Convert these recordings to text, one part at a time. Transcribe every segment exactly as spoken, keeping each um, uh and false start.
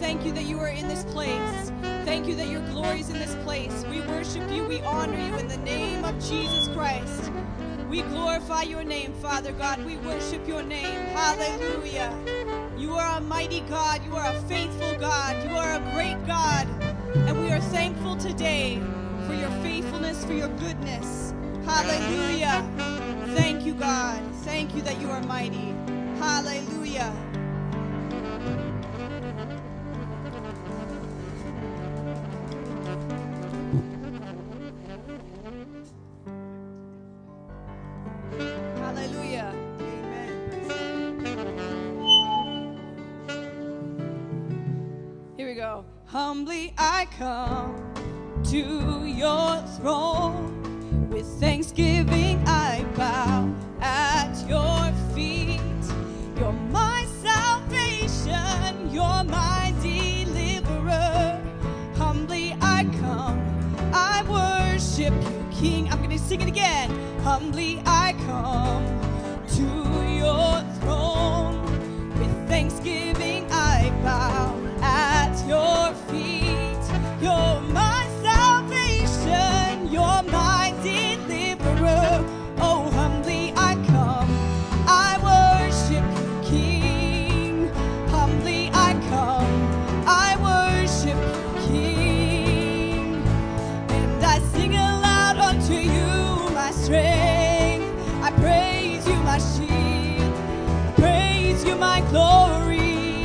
thank you that you are in this place. Thank you that your glory is in this place. We worship you, we honor you in the name of Jesus Christ. We glorify your name, Father God. We worship your name. Hallelujah. You are a mighty God. You are a faithful God. You are a great God. And we are thankful today for your faithfulness, for your goodness. Hallelujah. Thank you, God. Thank you that you are mighty. Hallelujah. Hallelujah. Amen. Here we go. Humbly I come to your throne. With thanksgiving I bow at your feet. You're my salvation. You're my deliverer. Humbly I come. I worship you, King. I'm going to sing it again. Humbly I come to your throne. With thanksgiving I bow at your feet. You're my salvation. You're my deliverer. Oh, humbly I come. I worship you, King. Humbly I come. I worship you, King. And I sing aloud unto you, my strength. I praise you, my shield. Praise you, my glory.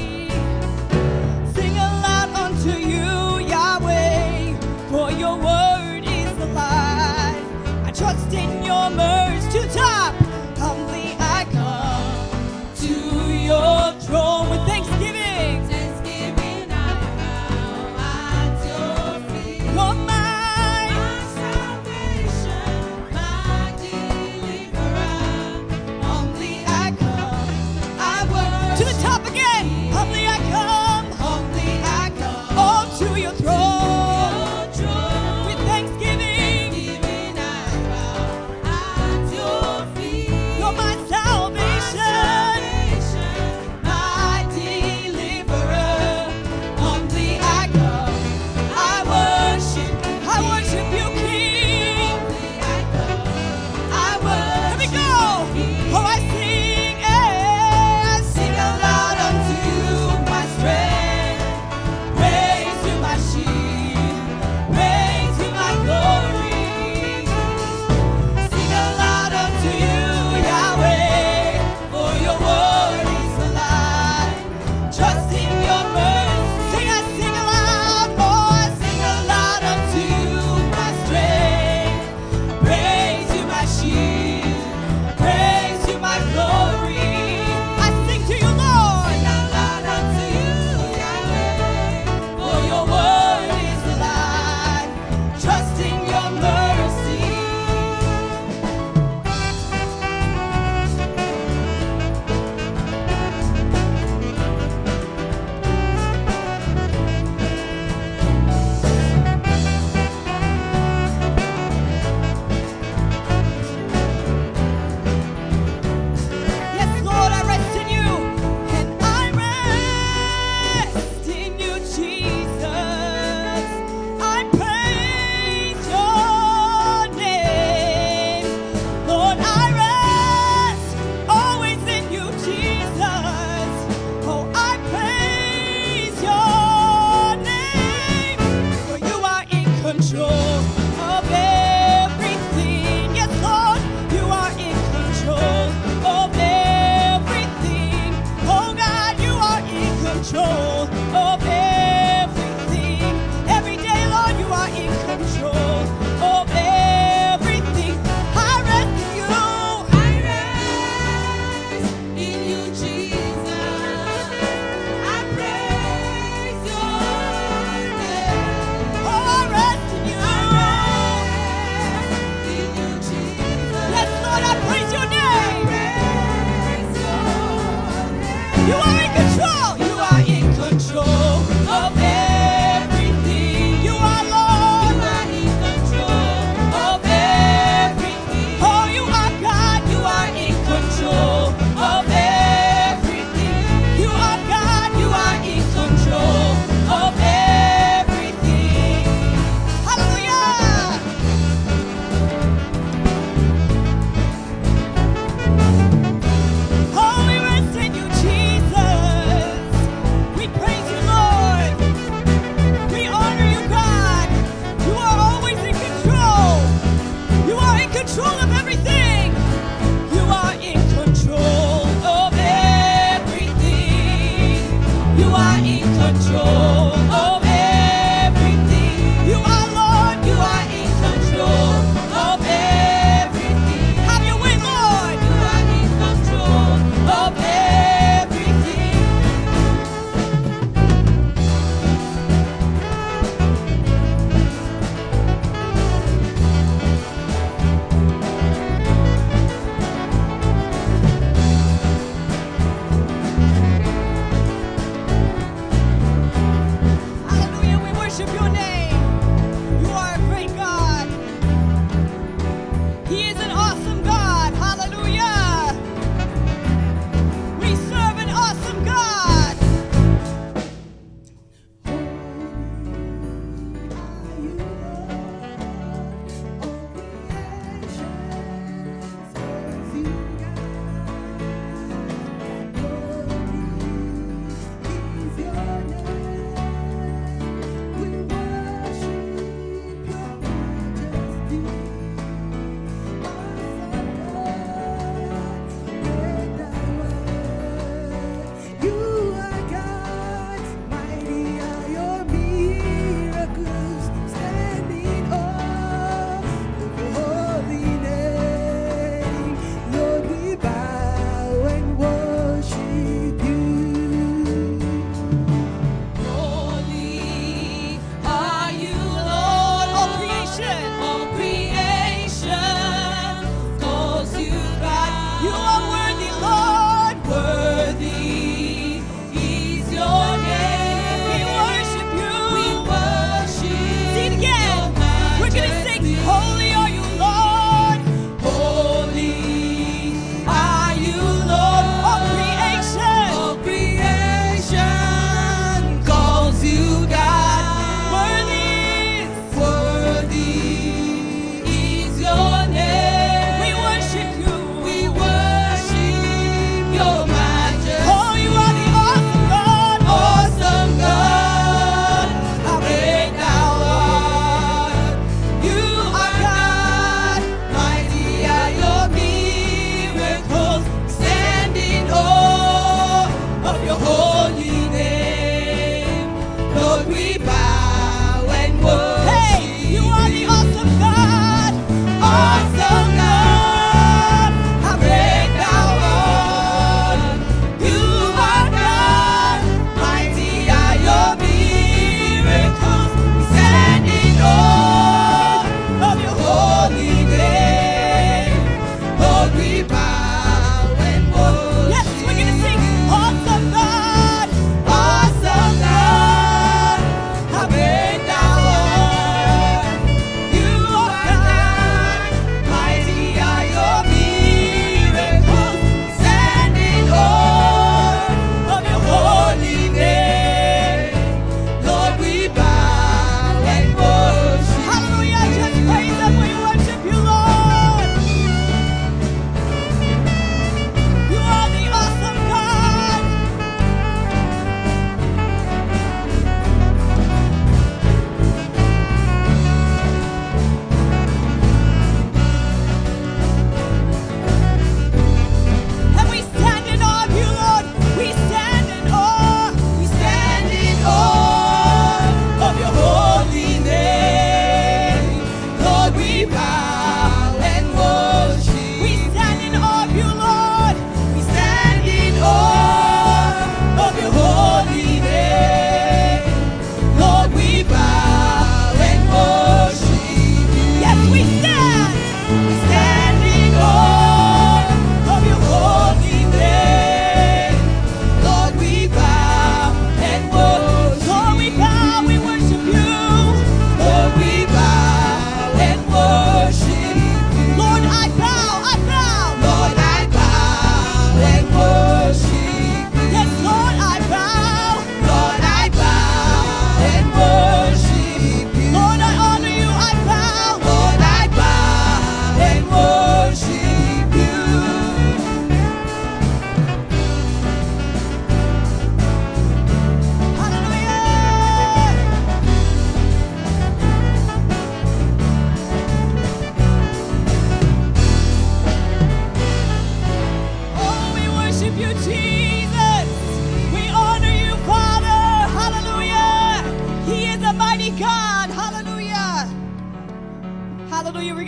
Sing aloud unto you, Yahweh, for your word is alive. I trust in your mercy to top. Humbly I come to your throne with thanksgiving. Thanksgiving I bow at your feet. You're my, my salvation, my deliverer. Humbly I come. I worship to the top again. Humbly I come. Humbly I come. Oh, to your throne. With thanksgiving. Thanksgiving I bow at your feet.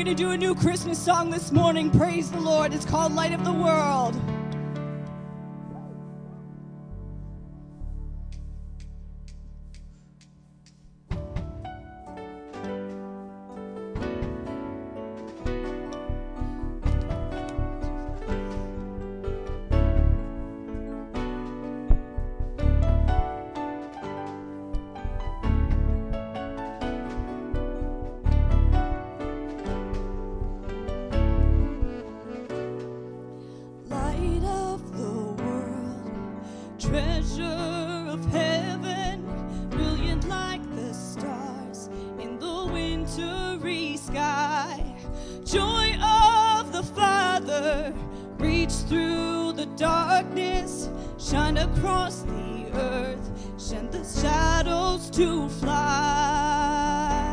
going to do a new Christmas song this morning. Praise the Lord. It's called Light of the World. Treasure of heaven, brilliant like the stars in the wintry sky. Joy of the Father, reach through the darkness, shine across the earth, send the shadows to flight.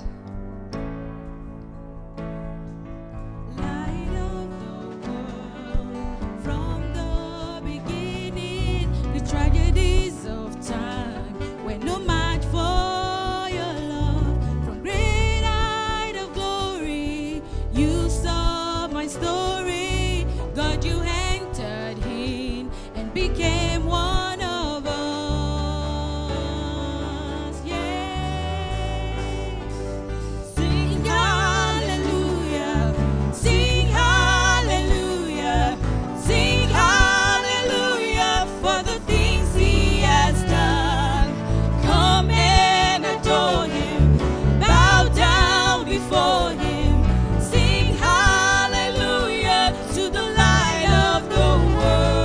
Light of the world, from the beginning, the tragedies of time were no match for your love. From great height of glory, you saw my story. God, you entered in and became one of us. Yeah. Sing hallelujah, sing hallelujah, sing hallelujah for the things he has done. Come and adore him, bow down before him. Sing hallelujah to the light of the world.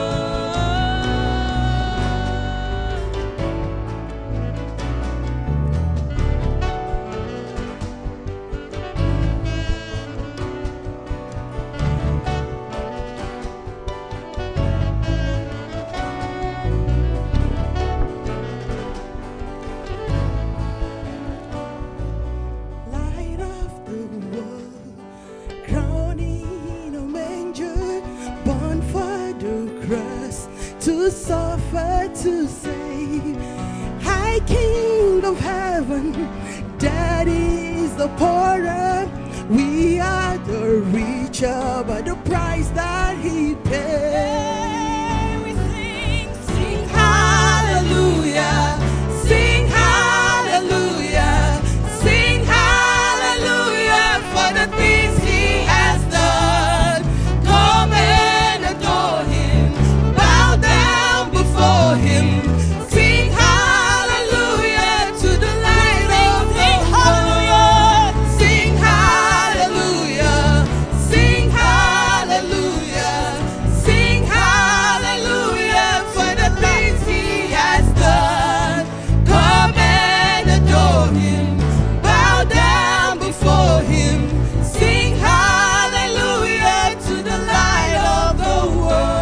Light of the world, crowned in a manger, born for the cross, to suffer, to save. High King of heaven, that is the poorer. We are the richer by the price that he paid. We sing, sing hallelujah, sing hallelujah, sing hallelujah for the things he has done. Come and adore him, bow down before him. Sing hallelujah to the light of the world. Sing hallelujah, sing hallelujah, sing hallelujah for the things he has done. Come and adore him, bow down before him. Sing hallelujah to the light of the world.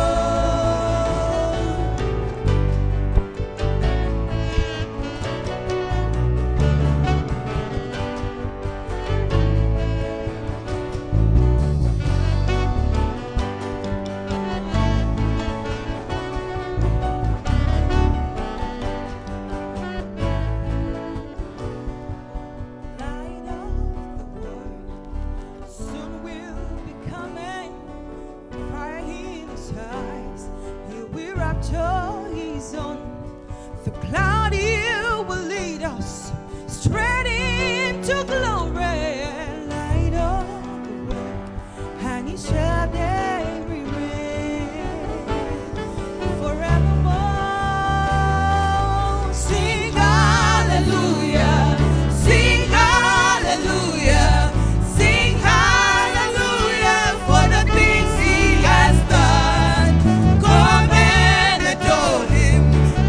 Light of the world, soon will be coming. Fire in his eyes, he will rapture his own. The cloud you will lead us straight into glory. Light of the world, and he shall there remain forevermore. Sing hallelujah, sing hallelujah, sing hallelujah for the things he has done. Come and adore him,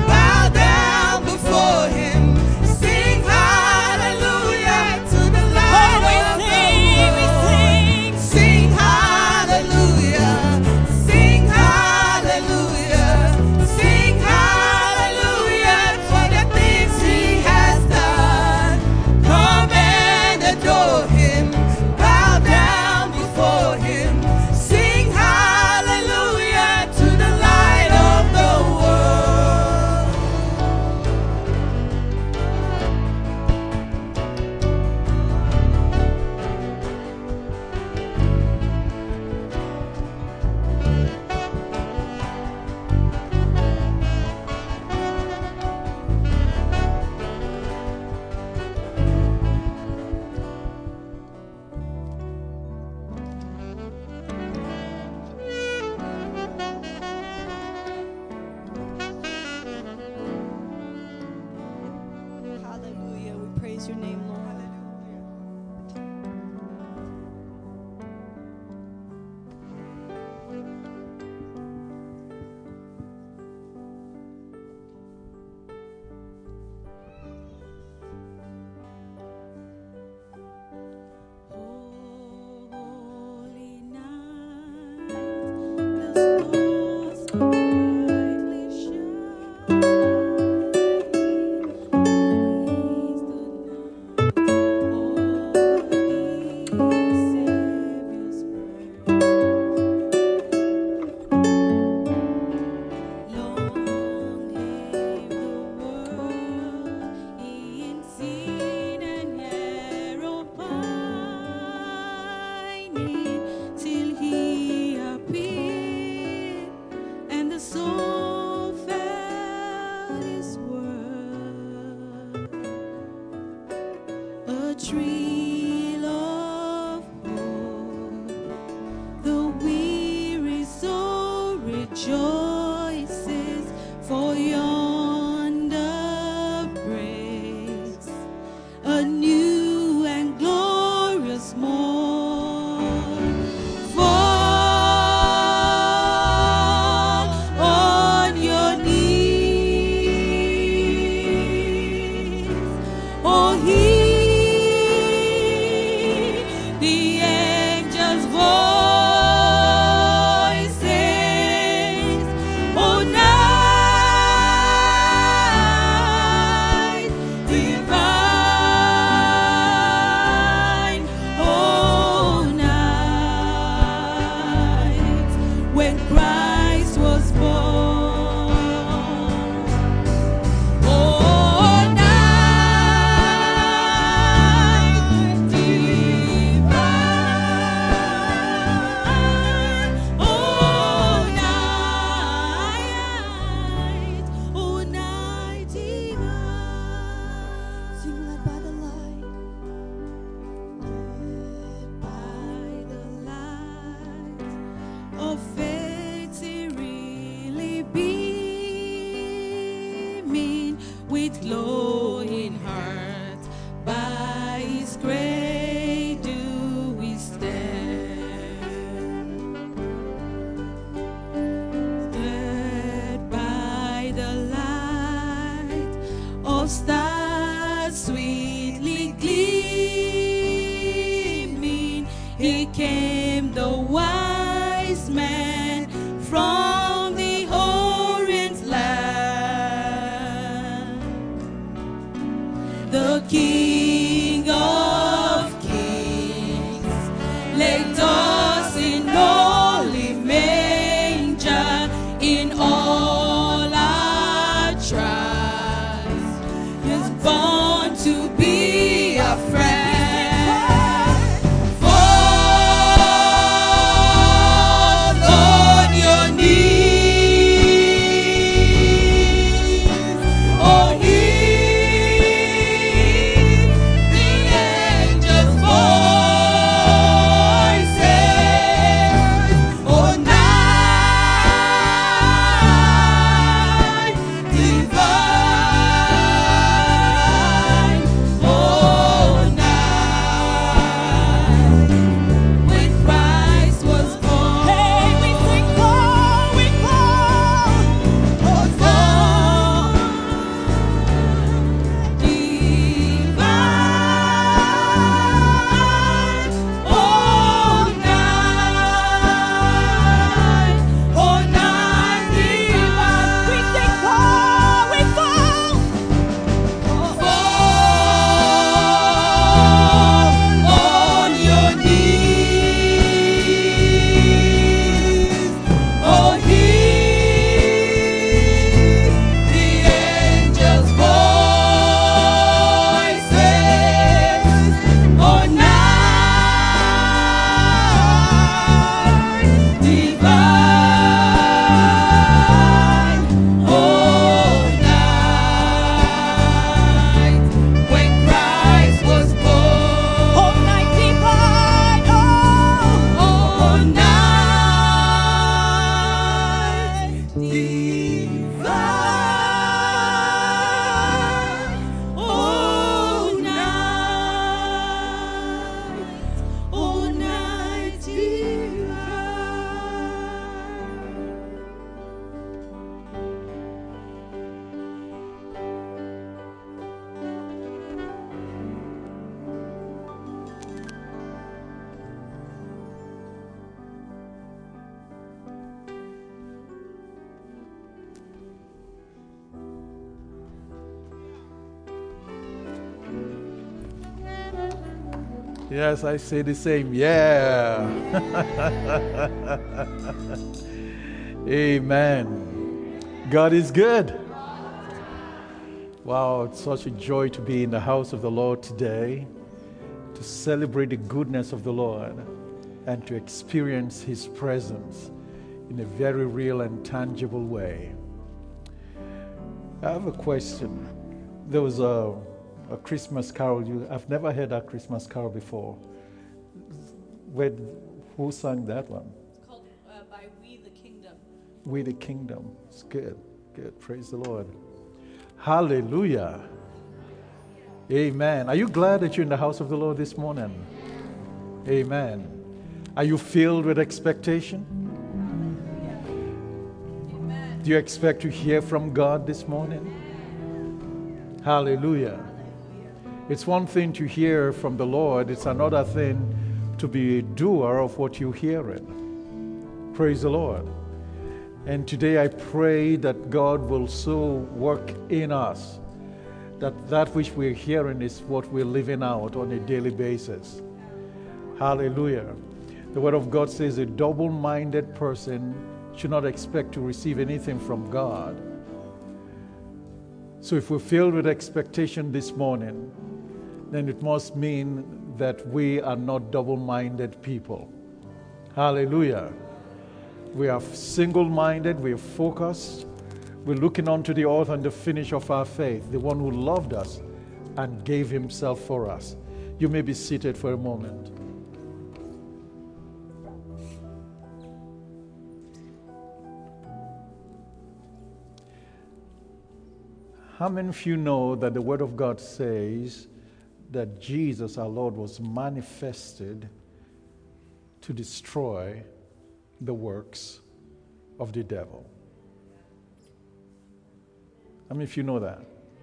laid us in holy manger in all our trials. He's born to be a friend. Yes, I say the same. Yeah. Amen. God is good. Wow, it's such a joy to be in the house of the Lord today, to celebrate the goodness of the Lord and to experience His presence in a very real and tangible way. I have a question. There was a A Christmas carol. You, I've never heard that Christmas carol before. Where, who sang that one? It's called uh, by We the Kingdom. We the Kingdom. It's good. Good. Praise the Lord. Hallelujah. Amen. Are you glad that you're in the house of the Lord this morning? Amen. Are you filled with expectation? Amen. Do you expect to hear from God this morning? Hallelujah. It's one thing to hear from the Lord. It's another thing to be a doer of what you're hearing. Praise the Lord. And today I pray that God will so work in us that that which we're hearing is what we're living out on a daily basis. Hallelujah. The Word of God says a double-minded person should not expect to receive anything from God. So if we're filled with expectation this morning, then it must mean that we are not double-minded people. Hallelujah. We are single-minded, we are focused. We're looking unto the author and the finisher of our faith, the one who loved us and gave Himself for us. You may be seated for a moment. How many of you know that the Word of God says that Jesus, our Lord, was manifested to destroy the works of the devil? How many of you know that?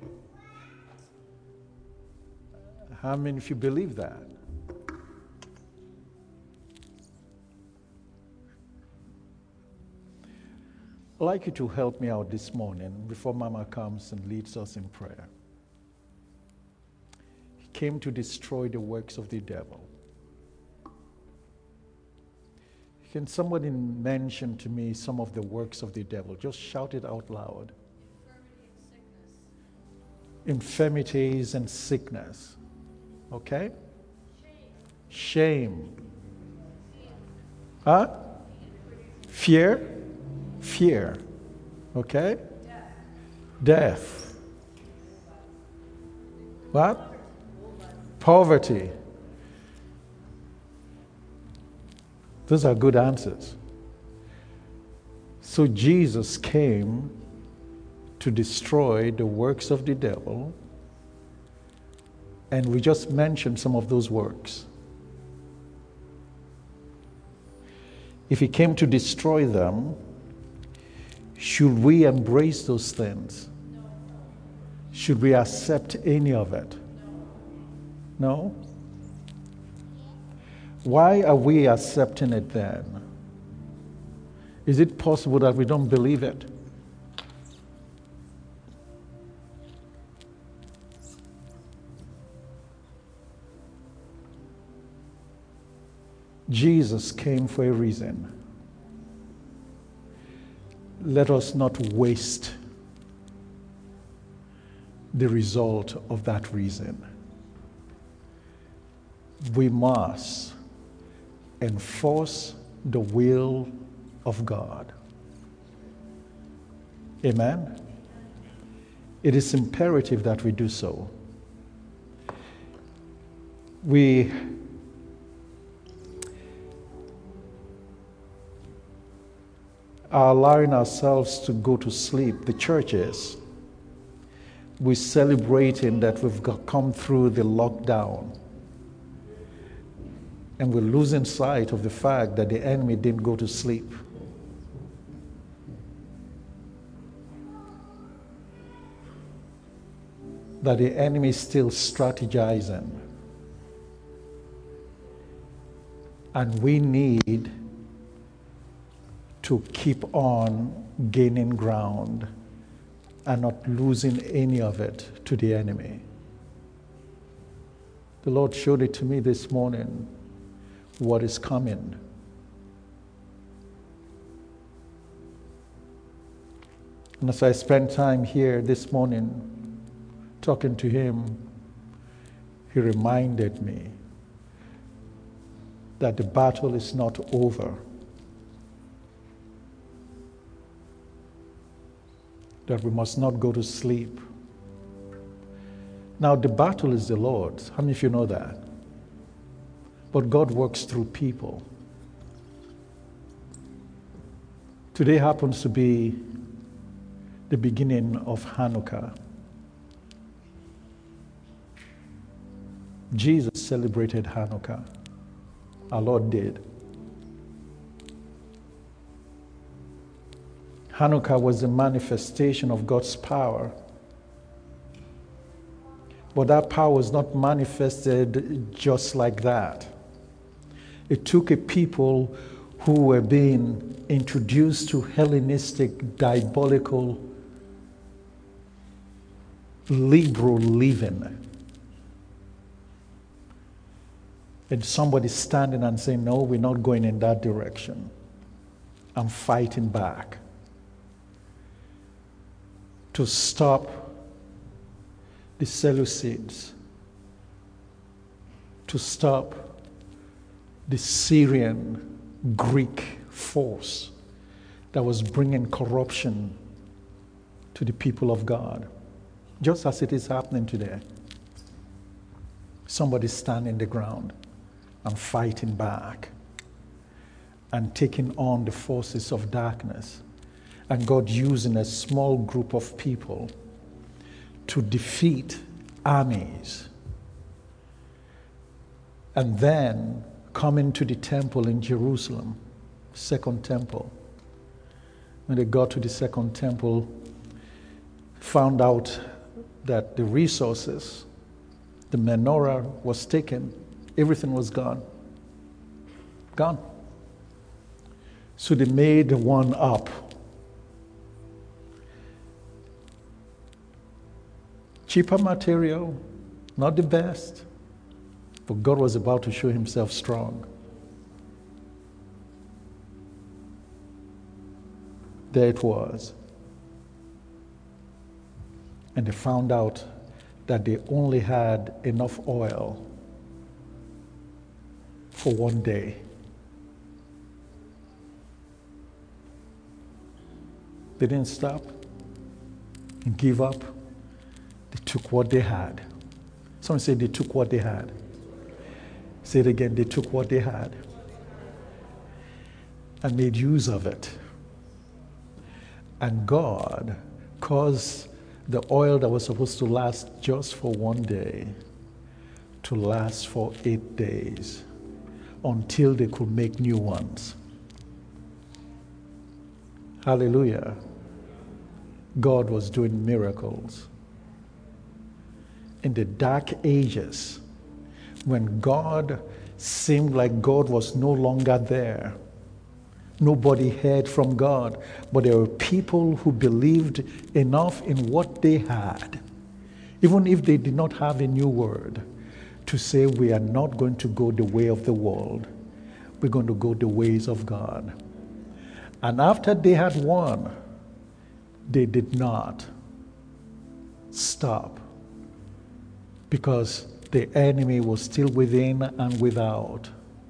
How many of you believe that? I'd like you to help me out this morning before Mama comes and leads us in prayer. He came to destroy the works of the devil. Can somebody mention to me some of the works of the devil? Just shout it out loud. Infirmities and sickness. Okay? Shame. Huh? Fear? Fear. Okay? Death. What? Poverty. Those are good answers. So Jesus came to destroy the works of the devil, and we just mentioned some of those works. If he came to destroy them, should we embrace those things? Should we accept any of it? No? Why are we accepting it then? Is it possible that we don't believe it? Jesus came for a reason. Let us not waste the result of that reason. We must enforce the will of God. Amen? It is imperative that we do so. We are allowing ourselves to go to sleep, the church is. We're celebrating that we've got, come through the lockdown. And we're losing sight of the fact that the enemy didn't go to sleep. That the enemy is still strategizing. And we need to keep on gaining ground and not losing any of it to the enemy. The Lord showed it to me this morning, what is coming. And as I spent time here this morning talking to him, he reminded me that the battle is not over. That we must not go to sleep. Now, the battle is the Lord's. How many of you know that? But God works through people. Today happens to be the beginning of Hanukkah. Jesus celebrated Hanukkah. Our Lord did. Hanukkah was a manifestation of God's power. But that power was not manifested just like that. It took a people who were being introduced to Hellenistic, diabolical, liberal living. And somebody standing and saying, no, we're not going in that direction. I'm fighting back. To stop the Seleucids, to stop the Syrian Greek force that was bringing corruption to the people of God, just as it is happening today. Somebody standing the ground and fighting back and taking on the forces of darkness. And God using a small group of people to defeat armies. And then coming to the temple in Jerusalem, second temple. When they got to the second temple, found out that the resources, the menorah was taken, everything was gone. Gone. So they made one up. Cheaper material, not the best, but God was about to show himself strong. There it was. And they found out that they only had enough oil for one day. They didn't stop and give up. They took what they had. Someone said they took what they had. Say it again, they took what they had and made use of it. And God caused the oil that was supposed to last just for one day to last for eight days until they could make new ones. Hallelujah. God was doing miracles. In the dark ages, when God seemed like God was no longer there, nobody heard from God, but there were people who believed enough in what they had, even if they did not have a new word, to say, we are not going to go the way of the world, we're going to go the ways of God. And after they had won, they did not stop, because the enemy was still within and without.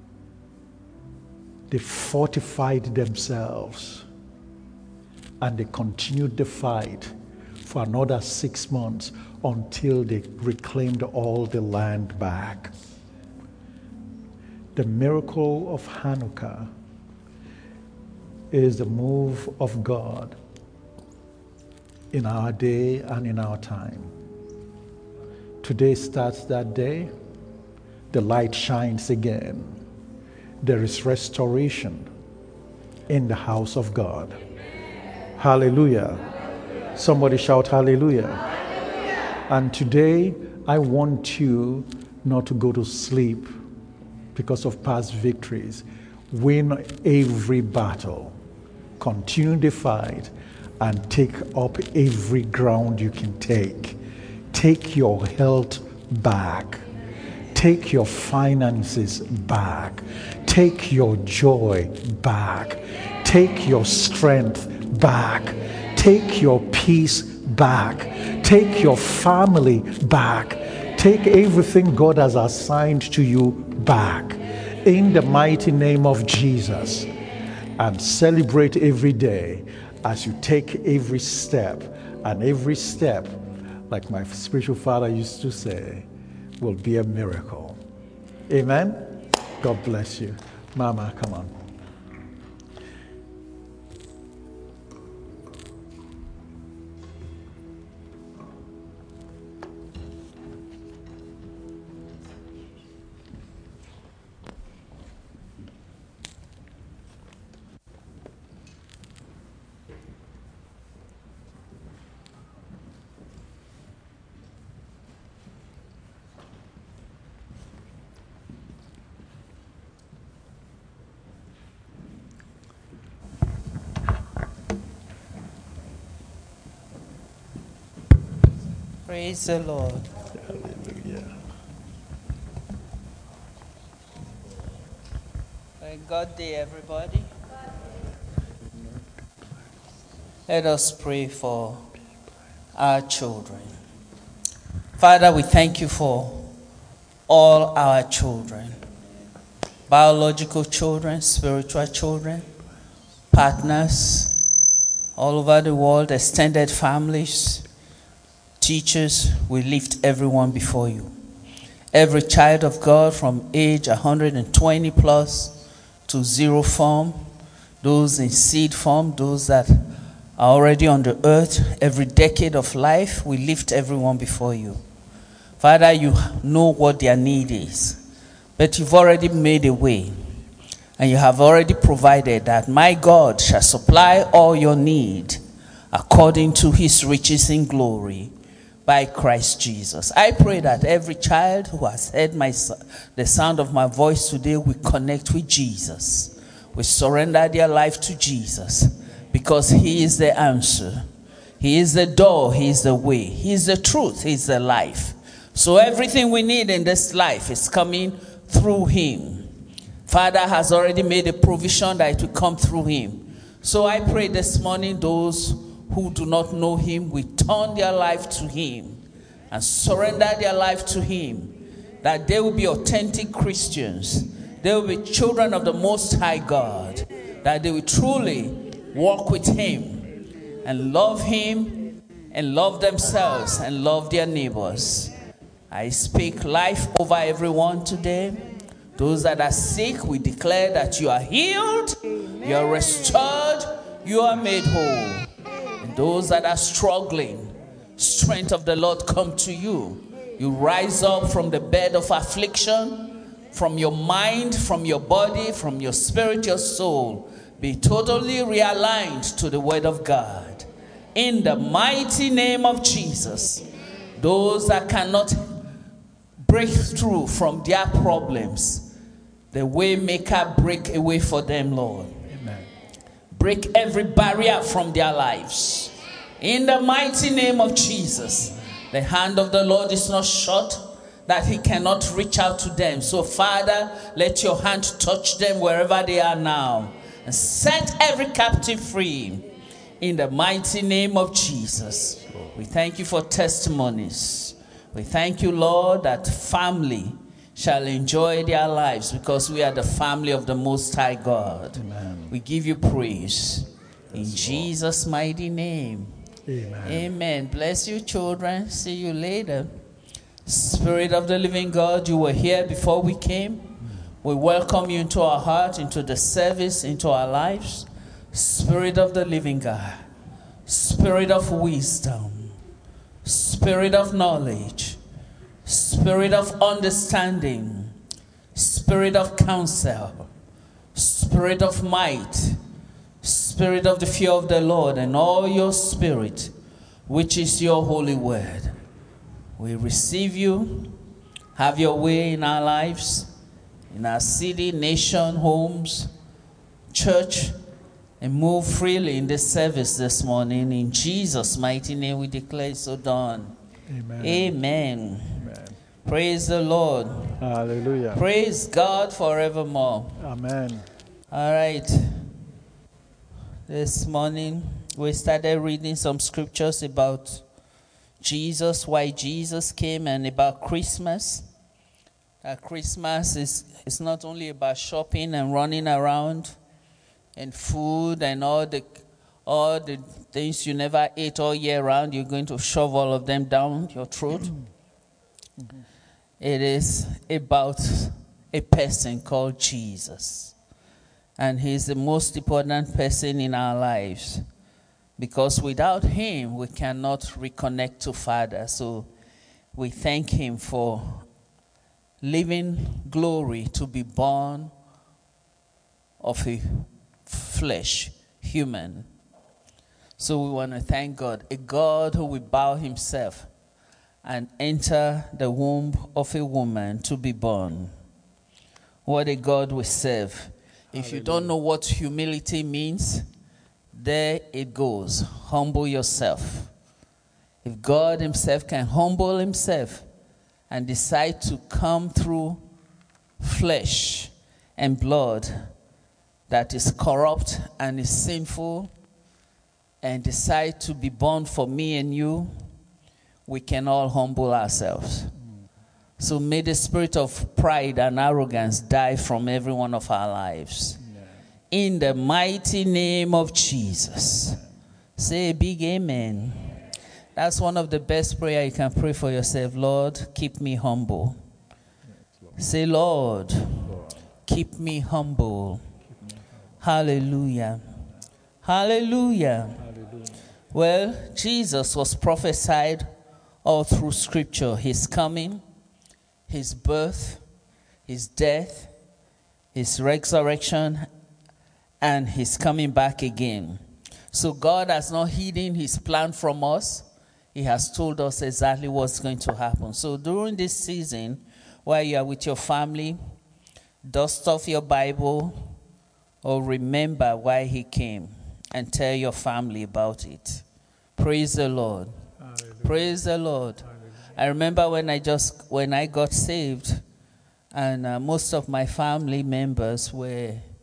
They fortified themselves and they continued the fight for another six months until they reclaimed all the land back. The miracle of Hanukkah is the move of God in our day and in our time. Today starts that day. The light shines again. There is restoration in the house of God. Hallelujah. Hallelujah. Somebody shout hallelujah. Hallelujah. And today I want you not to go to sleep because of past victories. Win every battle. Continue the fight and take up every ground you can take. Take your health back. Take your finances back. Take your joy back. Take your strength back. Take your peace back. Take your family back. Take everything God has assigned to you back. In the mighty name of Jesus. And celebrate every day as you take every step. And every step, like my spiritual father used to say, will be a miracle. Amen? God bless you. Mama, come on. Praise the Lord. Hallelujah. Thank God day, everybody. Let us pray for our children. Father, we thank you for all our children, biological children, spiritual children, partners all over the world, extended families, teachers. We lift everyone before you. Every child of God from age one hundred twenty plus to zero form, those in seed form, those that are already on the earth, every decade of life, we lift everyone before you. Father, you know what their need is, but you've already made a way, and you have already provided that my God shall supply all your need according to his riches in glory by Christ Jesus. I pray that every child who has heard my the sound of my voice today will connect with Jesus, will surrender their life to Jesus, because he is the answer. He is the door. He is the way. He is the truth. He is the life. So everything we need in this life is coming through him. Father has already made a provision that it will come through him. So I pray this morning, those who do not know him will turn their life to him and surrender their life to him, that they will be authentic Christians. They will be children of the Most High God, that they will truly walk with him and love him and love themselves and love their neighbors. I speak life over everyone today. Those that are sick, we declare that you are healed, you are restored, you are made whole. And those that are struggling, strength of the Lord come to you. You rise up from the bed of affliction, from your mind, from your body, from your spirit, your soul. Be totally realigned to the word of God. In the mighty name of Jesus, those that cannot break through from their problems, the way maker break away for them, Lord. Amen. Break every barrier from their lives. In the mighty name of Jesus, the hand of the Lord is not short that he cannot reach out to them. So, Father, let your hand touch them wherever they are now and set every captive free. In the mighty name of Jesus, we thank you for testimonies. We thank you, Lord, that family shall enjoy their lives because we are the family of the Most High God. Amen. We give you praise. In Jesus' mighty name. Amen. Amen. Bless you, children. See you later. Spirit of the living God, you were here before we came. We welcome you into our heart, into the service, into our lives. Spirit of the living God. Spirit of wisdom. Spirit of knowledge. Spirit of understanding. Spirit of counsel. Spirit of might. Spirit of the fear of the Lord, and all your spirit, which is your holy word. We receive you. Have your way in our lives, in our city, nation, homes, church, and move freely in this service this morning. In Jesus' mighty name we declare so done. Amen. Amen. Amen. Praise the Lord. Hallelujah. Praise God forevermore. Amen. All right. This morning, we started reading some scriptures about Jesus, why Jesus came, and about Christmas. That Christmas is, is not only about shopping and running around and food and all the all the things you never ate all year round. You're going to shove all of them down your throat. Mm-hmm. It is about a person called Jesus. And he's the most important person in our lives. Because without him, we cannot reconnect to Father. So we thank him for living glory to be born of a flesh, human. So we want to thank God. A God who will bow himself and enter the womb of a woman to be born. What a God we serve. If you don't know what humility means, there it goes. Humble yourself. If God himself can humble himself and decide to come through flesh and blood that is corrupt and is sinful and decide to be born for me and you, we can all humble ourselves. So may the spirit of pride and arrogance die from every one of our lives. Amen. In the mighty name of Jesus. Amen. Say a big amen. That's one of the best prayers you can pray for yourself. Lord, keep me humble. Yes, Say, Lord, Lord, keep me humble. Keep me humble. Hallelujah. Hallelujah. Hallelujah. Well, Jesus was prophesied all through Scripture. His coming, his birth, his death, his resurrection, and his coming back again. So God has not hidden his plan from us. He has told us exactly what's going to happen. So during this season, while you are with your family, dust off your Bible or remember why he came and tell your family about it. Praise the Lord. Hallelujah. Praise the Lord. Hallelujah. I remember when I just when I got saved, and uh, most of my family members were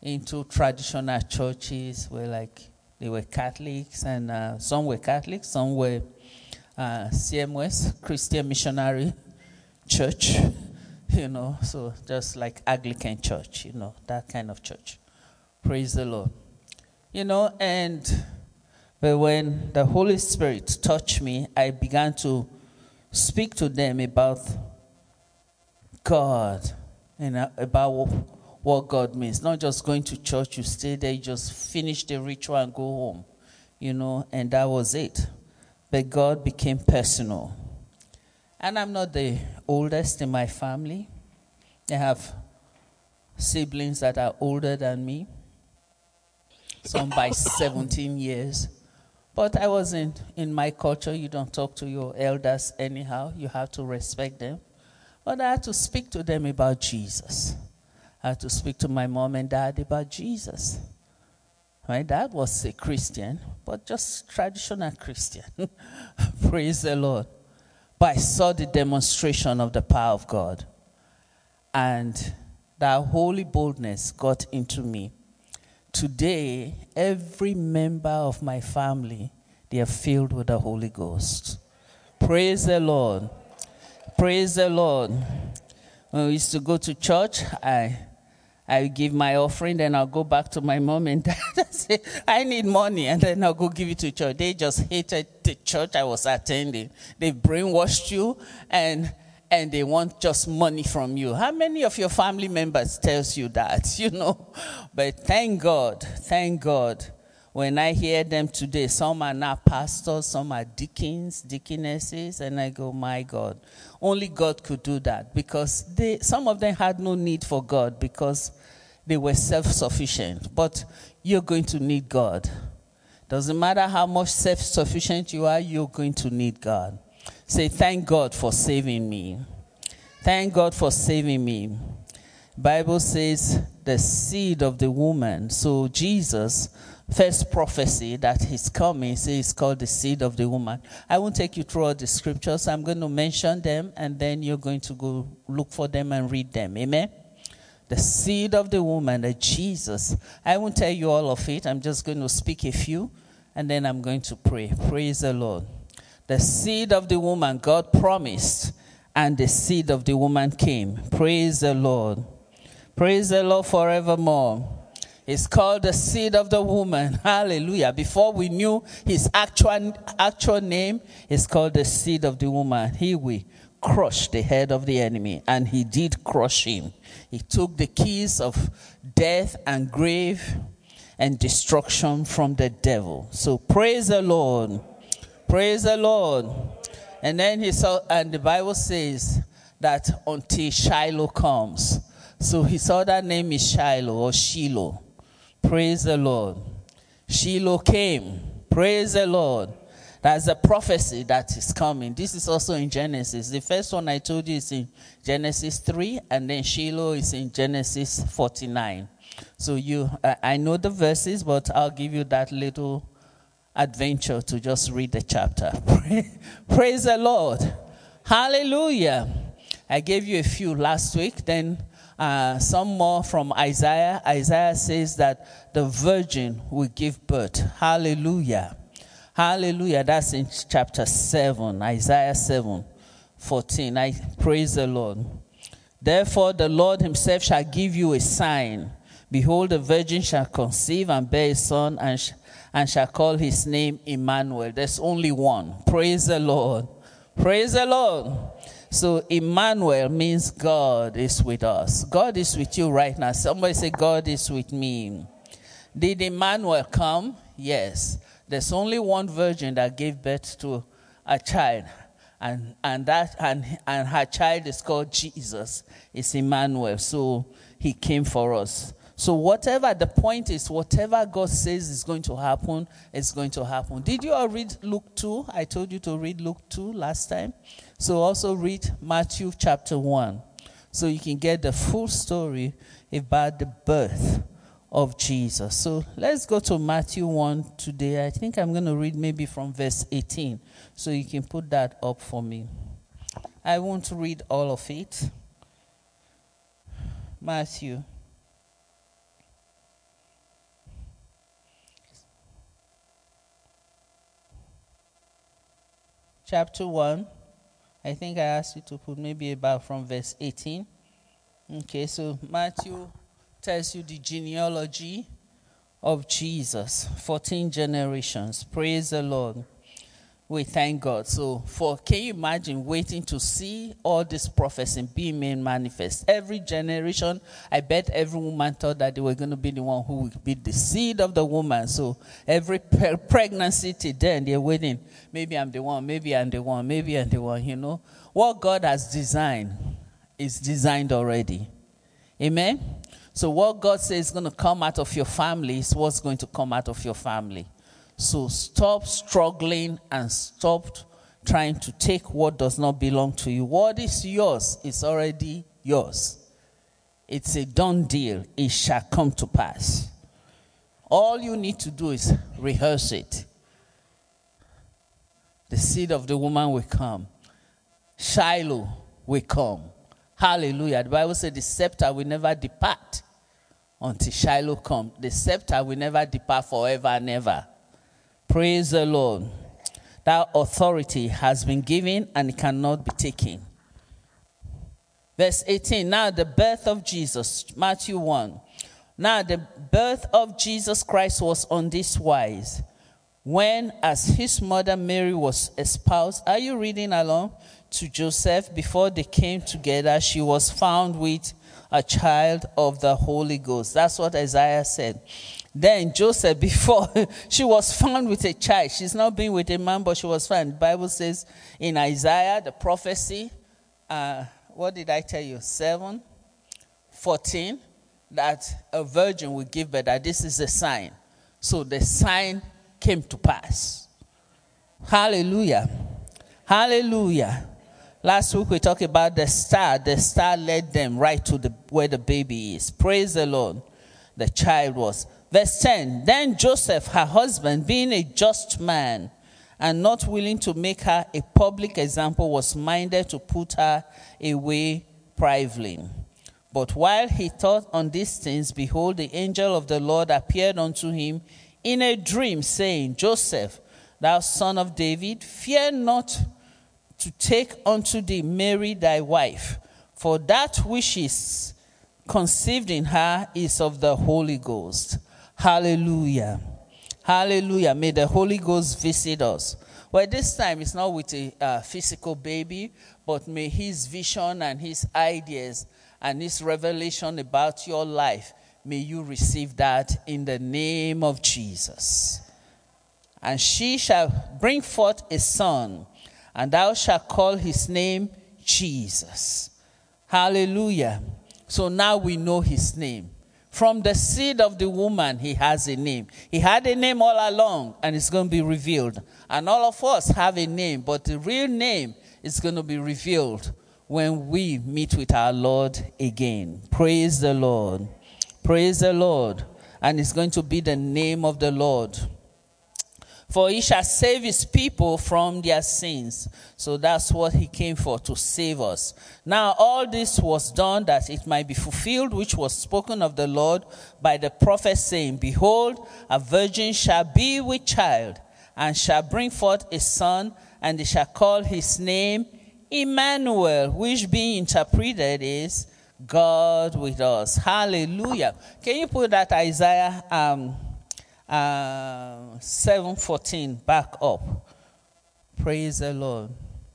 into traditional churches where like they were Catholics, and uh, some were Catholics, some were uh, C M S, Christian Missionary Church, you know, so just like Anglican Church, you know, that kind of church. Praise the Lord. You know, and but when the Holy Spirit touched me, I began to speak to them about God and about what God means. Not just going to church, you stay there, you just finish the ritual and go home, you know, and that was it. But God became personal. And I'm not the oldest in my family. I have siblings that are older than me, some by seventeen years. But I wasn't, in my culture, you don't talk to your elders anyhow. You have to respect them. But I had to speak to them about Jesus. I had to speak to my mom and dad about Jesus. My dad was a Christian, but just traditional Christian. Praise the Lord. But I saw the demonstration of the power of God. And that holy boldness got into me. Today, every member of my family, they are filled with the Holy Ghost. Praise the Lord. Praise the Lord. When we used to go to church, I I give my offering, then I'll go back to my mom and dad and say, I need money, and then I'll go give it to church. They just hated the church I was attending. They brainwashed you, and and they want just money from you. How many of your family members tells you that, you know? But thank God, thank God, when I hear them today, some are now pastors, some are deacons, deaconesses, and I go, my God, only God could do that, because they, some of them had no need for God because they were self-sufficient. But you're going to need God. Doesn't matter how much self-sufficient you are, you're going to need God. Say, thank God for saving me. Thank God for saving me. Bible says the seed of the woman. So Jesus, first prophecy that he's coming, says it's called the seed of the woman. I won't take you through all the scriptures. I'm going to mention them, and then you're going to go look for them and read them. Amen? The seed of the woman, the Jesus. I won't tell you all of it. I'm just going to speak a few, and then I'm going to pray. Praise the Lord. The seed of the woman, God promised, and the seed of the woman came. Praise the Lord. Praise the Lord forevermore. It's called the seed of the woman. Hallelujah. Before we knew his actual, actual name, it's called the seed of the woman. He will crush the head of the enemy, and he did crush him. He took the keys of death and grave and destruction from the devil. So praise the Lord. Praise the Lord. And then he saw, and the Bible says that until Shiloh comes. So his other name is Shiloh or Shiloh. Praise the Lord. Shiloh came. Praise the Lord. That's a prophecy that is coming. This is also in Genesis. The first one I told you is in Genesis three, and then Shiloh is in Genesis forty-nine. So you, uh, I know the verses, but I'll give you that little adventure to just read the chapter. Praise the Lord. Hallelujah. I gave you a few last week, then uh, some more from Isaiah. Isaiah says that the virgin will give birth. Hallelujah. Hallelujah. That's in chapter seven, Isaiah seven, fourteen. I praise the Lord. Therefore the Lord himself shall give you a sign. Behold, the virgin shall conceive and bear a son, and sh- and shall call his name Emmanuel. There's only one. Praise the Lord. Praise the Lord. So Emmanuel means God is with us. God is with you right now. Somebody say, God is with me. Did Emmanuel come? Yes. There's only one virgin that gave birth to a child. And and that and, and her child is called Jesus. It's Emmanuel. So he came for us. So whatever the point is, whatever God says is going to happen, is going to happen. Did you all read Luke two? I told you to read Luke two last time. So also read Matthew chapter one. So you can get the full story about the birth of Jesus. So let's go to Matthew one today. I think I'm going to read maybe from verse eighteen. So you can put that up for me. I won't read all of it. Matthew chapter one. I think I asked you to put maybe about from verse eighteen. Okay, so Matthew tells you the genealogy of Jesus, fourteen generations. Praise the Lord. We thank God. So, for can you imagine waiting to see all this prophecy being made manifest? Every generation, I bet every woman thought that they were going to be the one who would be the seed of the woman. So, every pre- pregnancy till then, they're waiting. Maybe I'm the one, maybe I'm the one, maybe I'm the one, you know. What God has designed is designed already. Amen? So, what God says is going to come out of your family is what's going to come out of your family. So stop struggling and stop trying to take what does not belong to you. What is yours is already yours. It's a done deal. It shall come to pass. All you need to do is rehearse it. The seed of the woman will come. Shiloh will come. Hallelujah. The Bible says the scepter will never depart until Shiloh comes. The scepter will never depart forever and ever. Praise the Lord. That authority has been given and it cannot be taken. Verse eighteen. Now the birth of Jesus. Matthew one. Now the birth of Jesus Christ was on this wise. When as his mother Mary was espoused. Are you reading along? To Joseph. Before they came together, she was found with a child of the Holy Ghost. That's what Isaiah said. Then Joseph, before she was found with a child, she's not been with a man, but she was found. The Bible says in Isaiah, the prophecy, uh, what did I tell you? seven, fourteen, that a virgin will give birth, that this is a sign. So the sign came to pass. Hallelujah. Hallelujah. Last week we talked about the star. The star led them right to the where the baby is. Praise the Lord. The child was. Verse ten, then Joseph, her husband, being a just man and not willing to make her a public example, was minded to put her away privately. But while he thought on these things, behold, the angel of the Lord appeared unto him in a dream, saying, Joseph, thou son of David, fear not to take unto thee Mary thy wife, for that which is conceived in her is of the Holy Ghost. Hallelujah. Hallelujah. May the Holy Ghost visit us. Well, this time it's not with a uh, physical baby, but may his vision and his ideas and his revelation about your life, may you receive that in the name of Jesus. And she shall bring forth a son, and thou shalt call his name Jesus. Hallelujah. So now we know his name. From the seed of the woman, he has a name. He had a name all along, and it's going to be revealed. And all of us have a name, but the real name is going to be revealed when we meet with our Lord again. Praise the Lord. Praise the Lord. And it's going to be the name of the Lord. For he shall save his people from their sins. So that's what he came for, to save us. Now all this was done that it might be fulfilled, which was spoken of the Lord by the prophet, saying, Behold, a virgin shall be with child, and shall bring forth a son, and they shall call his name Emmanuel, which being interpreted is God with us. Hallelujah. Can you put that Isaiah um Uh, seven fourteen back up? Praise the Lord.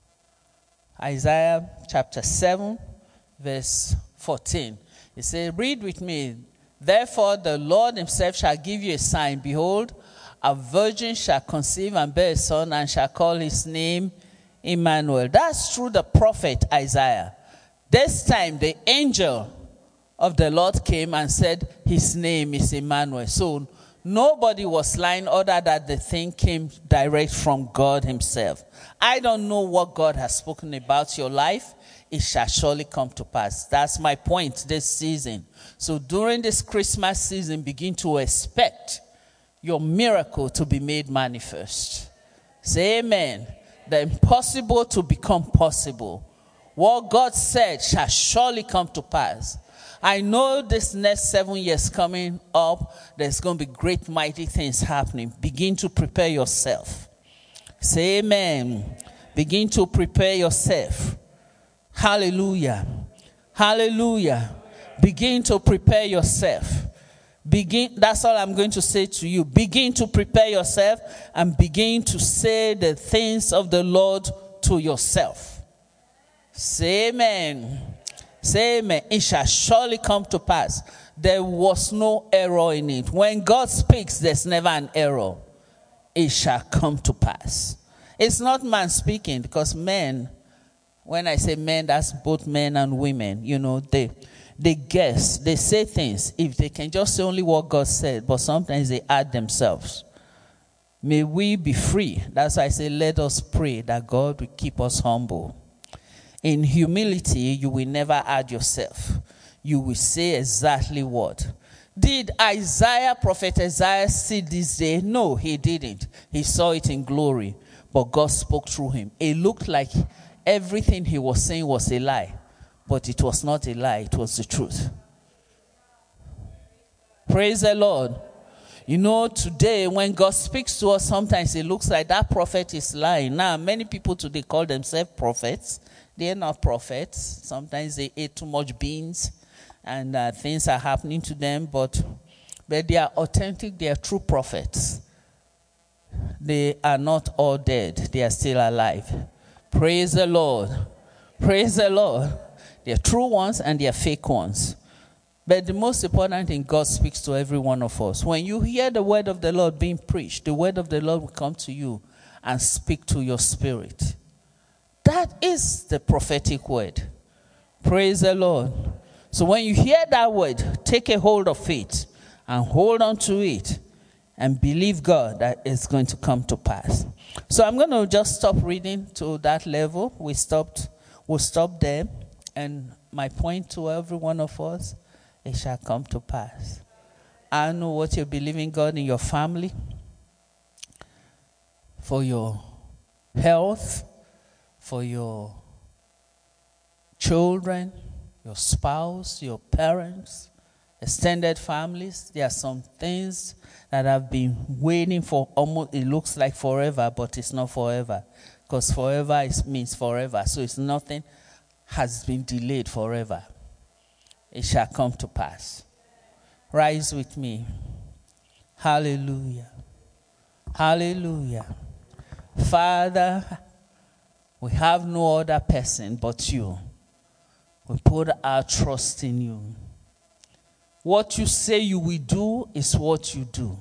Isaiah chapter seven verse fourteen. It says, read with me. Therefore the Lord himself shall give you a sign. Behold, a virgin shall conceive and bear a son, and shall call his name Emmanuel. That's through the prophet Isaiah. This time the angel of the Lord came and said his name is Emmanuel. So nobody was lying, other than the thing came direct from God himself. I don't know what God has spoken about your life. It shall surely come to pass. That's my point this season. So during this Christmas season, begin to expect your miracle to be made manifest. Say amen. The impossible to become possible. What God said shall surely come to pass. I know this next seven years coming up, there's going to be great, mighty things happening. Begin to prepare yourself. Say amen. Begin to prepare yourself. Hallelujah. Hallelujah. Begin to prepare yourself. Begin, that's all I'm going to say to you. Begin to prepare yourself and begin to say the things of the Lord to yourself. Say amen. Say amen. It shall surely come to pass. There was no error in it. When God speaks, there's never an error. It shall come to pass. It's not man speaking, because men, when I say men, that's both men and women. You know, they they guess, they say things if they can just say only what God said, but sometimes they add themselves. May we be free. That's why I say let us pray that God will keep us humble. In humility, you will never add yourself. You will say exactly what. Did Isaiah, prophet Isaiah, see this day? No, he didn't. He saw it in glory, but God spoke through him. It looked like everything he was saying was a lie, but it was not a lie. It was the truth. Praise the Lord. You know, today when God speaks to us, sometimes it looks like that prophet is lying. Now, many people today call themselves prophets. They are not prophets. Sometimes they ate too much beans and uh, things are happening to them, but, but they are authentic. They are true prophets. They are not all dead. They are still alive. Praise the Lord. Praise the Lord. They are true ones and they are fake ones. But the most important thing, God speaks to every one of us. When you hear the word of the Lord being preached, the word of the Lord will come to you and speak to your spirit. That is the prophetic word. Praise the Lord. So when you hear that word, take a hold of it and hold on to it and believe God that it's going to come to pass. So I'm going to just stop reading to that level. We stopped, we'll stop there. And my point to every one of us, it shall come to pass. I know what you're believing God in your family, for your health, for your children, your spouse, your parents, extended families. There are some things that have been waiting for almost, it looks like forever, but it's not forever. Because forever is, means forever. So it's nothing has been delayed forever. It shall come to pass. Rise with me. Hallelujah. Hallelujah. Father, we have no other person but you. We put our trust in you. What you say you will do is what you do.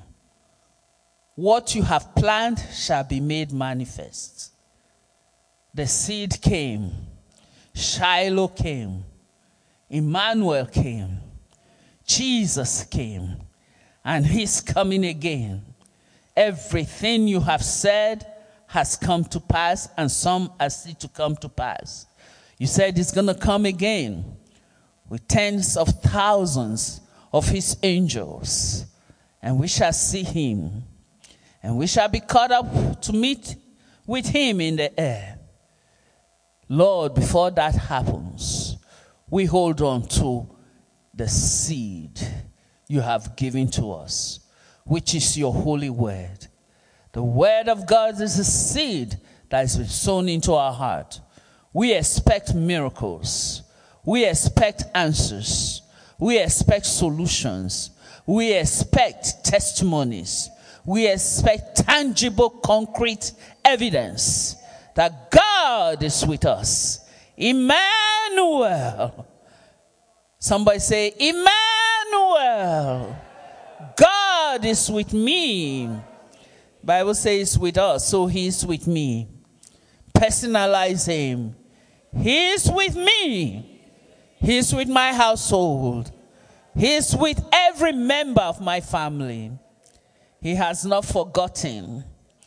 What you have planned shall be made manifest. The seed came. Shiloh came. Emmanuel came. Jesus came. And he's coming again. Everything you have said has come to pass, and some are still to come to pass. You said he's going to come again with tens of thousands of his angels, and we shall see him, and we shall be caught up to meet with him in the air. Lord, before that happens, we hold on to the seed you have given to us, which is your holy word. The word of God is a seed that has been sown into our heart. We expect miracles. We expect answers. We expect solutions. We expect testimonies. We expect tangible, concrete evidence that God is with us. Emmanuel. Somebody say, Emmanuel. God is with me. Bible says with us, so he is with me. Personalize him. He is with me. He is with my household. He is with every member of my family. He has not forgotten.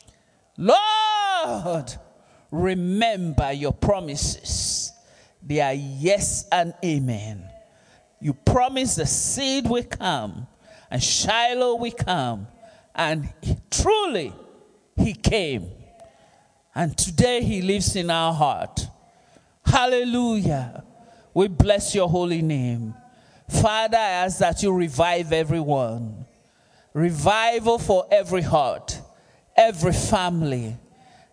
Lord, remember your promises. They are yes and amen. You promise the seed will come and Shiloh will come. And truly, he came. And today he lives in our heart. Hallelujah. We bless your holy name. Father, I ask that you revive everyone. Revival for every heart, every family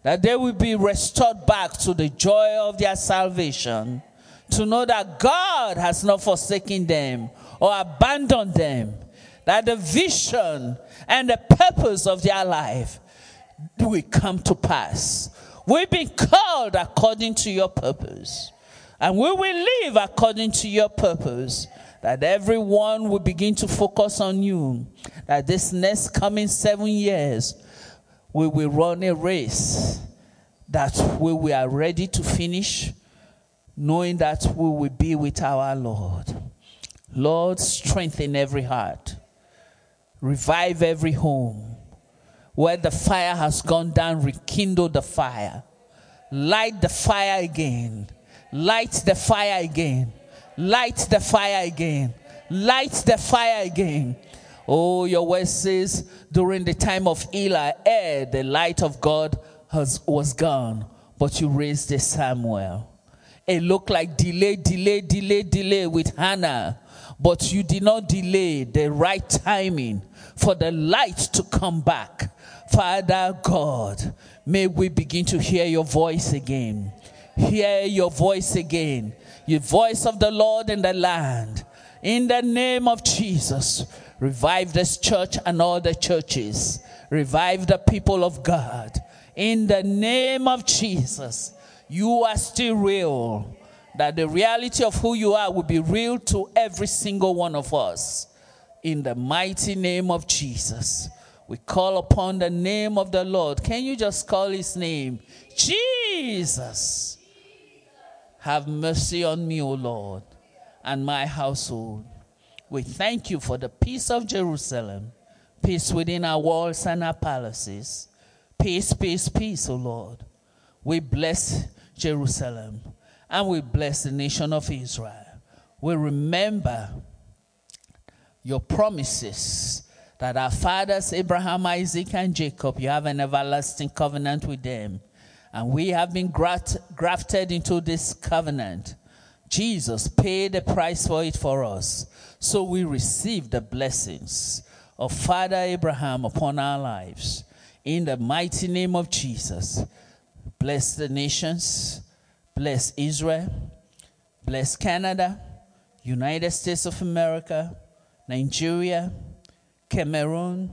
that they will be restored back to the joy of their salvation, to know that God has not forsaken them or abandoned them, that the vision and the purpose of their life will come to pass. We've been called according to your purpose, and we will live according to your purpose, that everyone will begin to focus on you, that this next coming seven years, we will run a race that we we are ready to finish, knowing that we will be with our Lord. Lord, strengthen every heart. Revive every home. Where the fire has gone down, rekindle the fire. Light the fire again. Light the fire again. Light the fire again. Light the fire again. Oh, your word says, during the time of Eli, ere the light of God has, was gone, but you raised a Samuel. It looked like delay, delay, delay, delay with Hannah, but you did not delay the right timing for the light to come back. Father God, may we begin to hear your voice again. Hear your voice again. Your voice of the Lord in the land. In the name of Jesus, revive this church and all the churches. Revive the people of God. In the name of Jesus, you are still real. That the reality of who you are will be real to every single one of us. In the mighty name of Jesus, we call upon the name of the Lord. Can you just call his name? Jesus. Have mercy on me, O Lord, and my household. We thank you for the peace of Jerusalem, peace within our walls and our palaces. Peace, peace, peace, O Lord. We bless Jerusalem, and we bless the nation of Israel. We remember your promises that our fathers, Abraham, Isaac, and Jacob, you have an everlasting covenant with them. And we have been graft, grafted into this covenant. Jesus paid the price for it for us. So we receive the blessings of Father Abraham upon our lives. In the mighty name of Jesus, bless the nations, bless Israel, bless Canada, United States of America, Nigeria, Cameroon,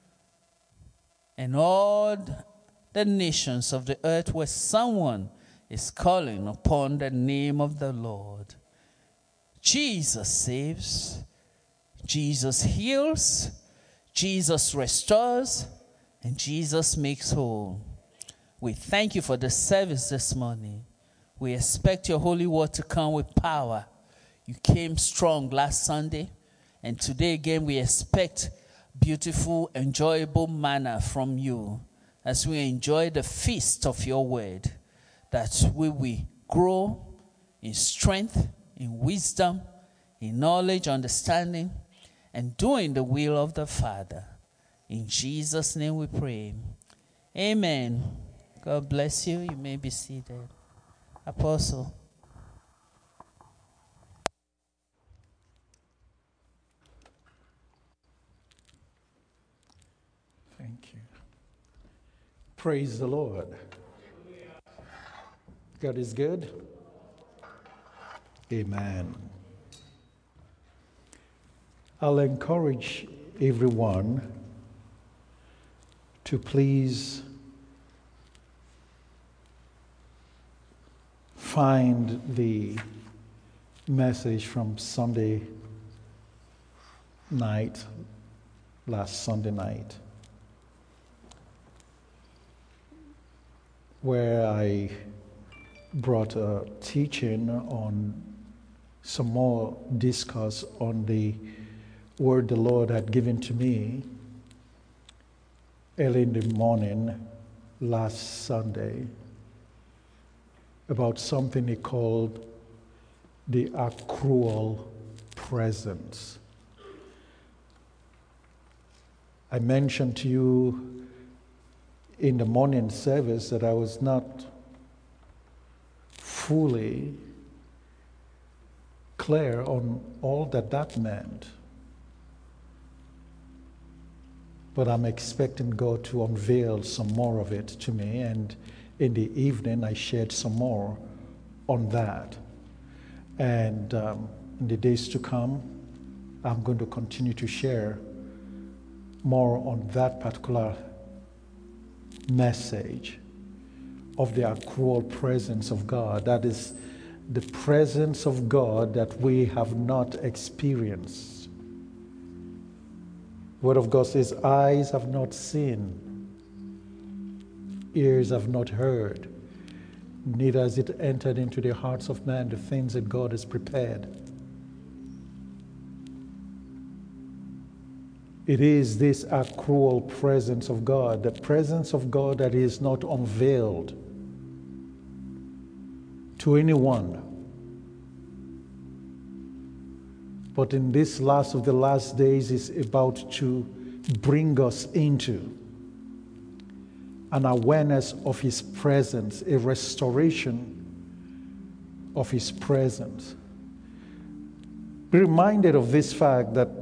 and all the nations of the earth where someone is calling upon the name of the Lord. Jesus saves, Jesus heals, Jesus restores, and Jesus makes whole. We thank you for the service this morning. We expect your holy word to come with power. You came strong last Sunday, and today again we expect beautiful, enjoyable manna from you as we enjoy the feast of your word, that we will grow in strength, in wisdom, in knowledge, understanding, and doing the will of the Father. In Jesus' name we pray. Amen. God bless you. You may be seated. Apostle. Thank you. Praise the Lord. God is good. Amen. I'll encourage everyone to please find the message from Sunday night, last Sunday night, where I brought a teaching on some more discourse on the word the Lord had given to me early in the morning last Sunday about something he called the accrual presence. I mentioned to you in the morning service that I was not fully clear on all that that meant. But I'm expecting God to unveil some more of it to me, and in the evening, I shared some more on that. And um, in the days to come, I'm going to continue to share more on that particular message of the accrual presence of God. That is the presence of God that we have not experienced. The Word of God says, eyes have not seen, ears have not heard, neither has it entered into the hearts of man the things that God has prepared. It is this accrual presence of God, the presence of God that is not unveiled to anyone. But in this last of the last days is about to bring us into an awareness of His presence, a restoration of His presence. Be reminded of this fact that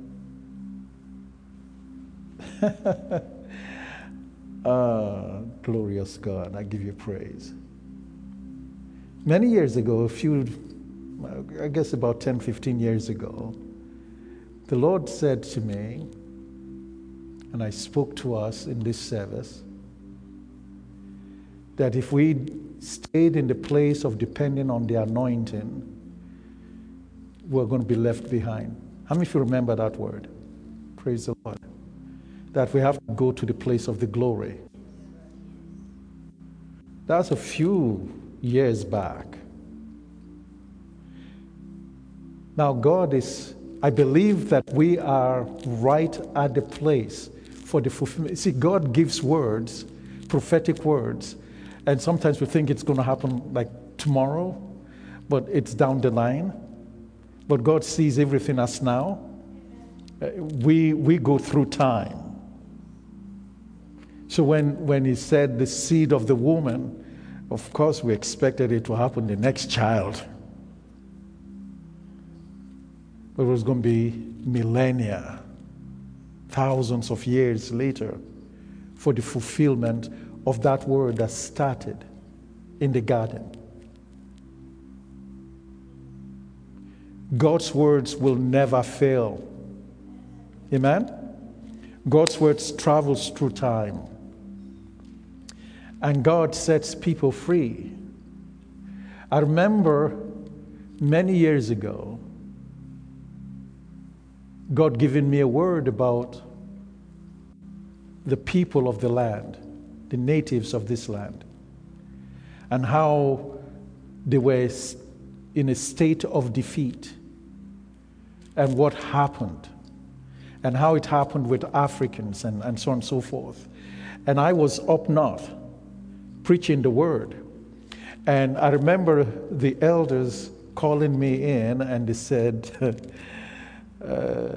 ah, glorious God, I give you praise. Many years ago, a few, I guess about ten, fifteen years ago, the Lord said to me, and I spoke to us in this service, that if we stayed in the place of depending on the anointing, we're going to be left behind. How many of you remember that word? Praise the Lord. That we have to go to the place of the glory. That's a few years back. Now God is, I believe that we are right at the place for the fulfillment. See, God gives words, prophetic words, and sometimes we think it's going to happen like tomorrow, but it's down the line. But God sees everything as now. Uh, we we go through time. So when, when He said the seed of the woman, of course we expected it to happen the next child. But it was going to be millennia, thousands of years later, for the fulfillment of that word that started in the garden. God's words will never fail. Amen? God's words travels through time. And God sets people free. I remember many years ago, God giving me a word about the people of the land, the natives of this land, and how they were in a state of defeat, and what happened, and how it happened with Africans, and, and so on and so forth. And I was up north preaching the word. And I remember the elders calling me in, and they said, uh,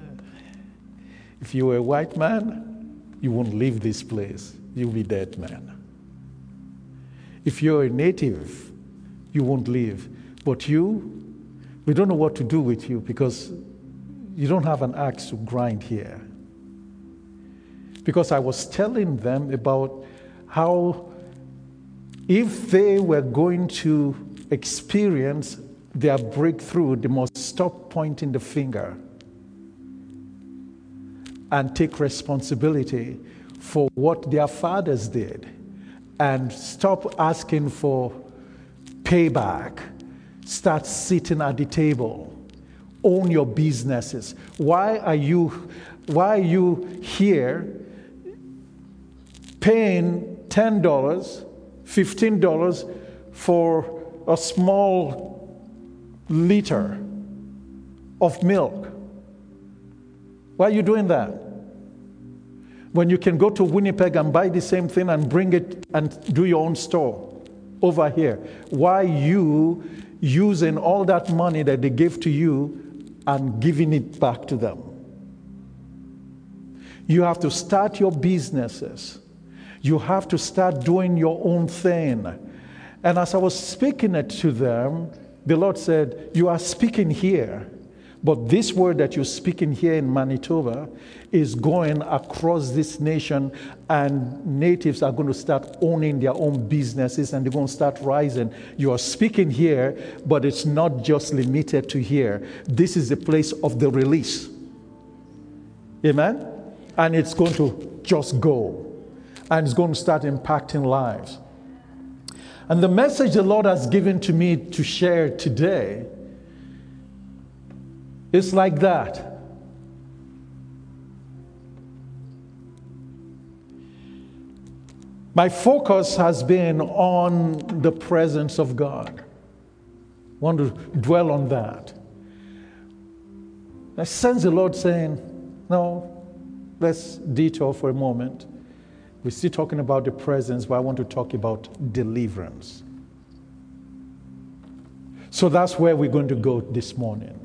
if you were a white man, you won't leave this place. You'll be dead man. If you're a native, you won't leave. But you, we don't know what to do with you because you don't have an axe to grind here. Because I was telling them about how if they were going to experience their breakthrough, they must stop pointing the finger and take responsibility for what their fathers did, and stop asking for payback. Start sitting at the table. Own your businesses. Why are you, why are you here paying ten dollars, fifteen dollars for a small liter of milk? Why are you doing that? When you can go to Winnipeg and buy the same thing and bring it and do your own store over here. Why you using all that money that they gave to you and giving it back to them? You have to start your businesses. You have to start doing your own thing. And as I was speaking it to them, the Lord said, you are speaking here, But this word that you're speaking here in Manitoba is going across this nation, and natives are going to start owning their own businesses and they're going to start rising. You are speaking here, but it's not just limited to here. This is the place of the release. Amen? And it's going to just go. And it's going to start impacting lives. And the message the Lord has given to me to share today is like that. My focus has been on the presence of God. I want to dwell on that. I sense the Lord saying, no, let's detour for a moment. We're still talking about the presence, but I want to talk about deliverance. So that's where we're going to go this morning.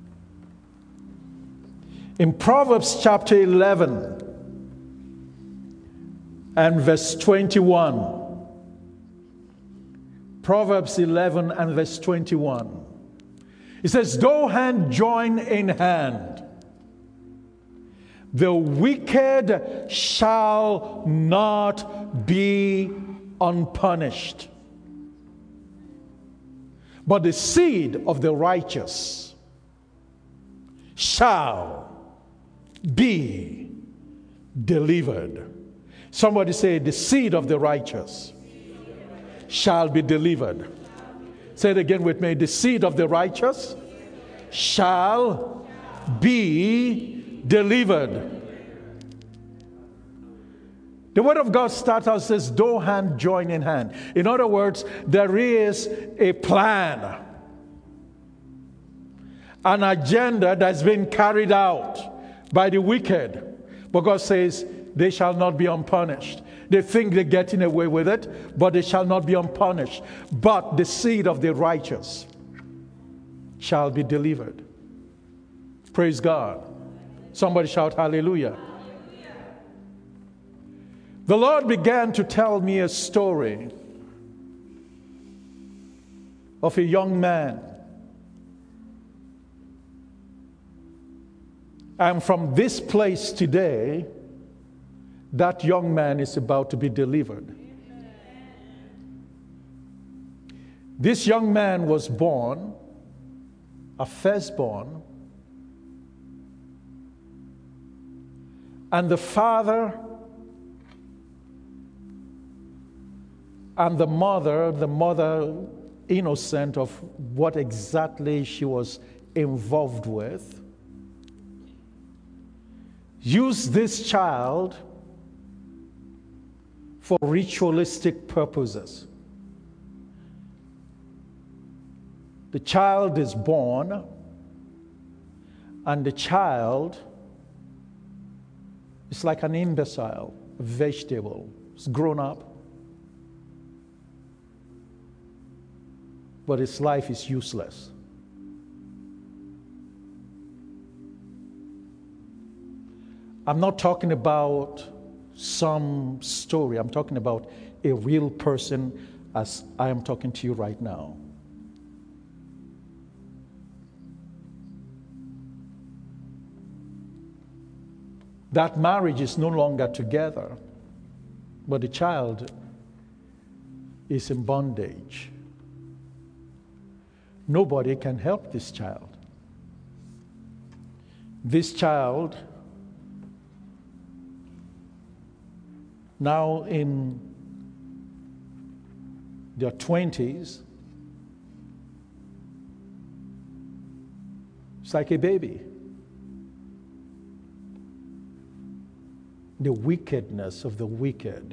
In Proverbs chapter eleven and verse twenty-one. Proverbs eleven and verse twenty-one. It says, though hand join in hand, the wicked shall not be unpunished, but the seed of the righteous shall be delivered. Somebody say, the seed of the righteous shall be delivered. Say it again with me. The seed of the righteous shall be delivered. The word of God starts out, says, though hand join in hand. In other words, there is a plan, an agenda that's been carried out by the wicked. But God says, they shall not be unpunished. They think they're getting away with it, but they shall not be unpunished. But the seed of the righteous shall be delivered. Praise God. Somebody shout hallelujah. The Lord began to tell me a story of a young man. And from this place today, that young man is about to be delivered. This young man was born, a firstborn, and the father and the mother, the mother innocent of what exactly she was involved with, used this child for ritualistic purposes. The child is born, and the child is like an imbecile, a vegetable. It's grown up, but its life is useless. I'm not talking about some story. I'm talking about a real person as I am talking to you right now. That marriage is no longer together, but the child is in bondage. Nobody can help this child. This child, now in their twenties, it's like a baby. The wickedness of the wicked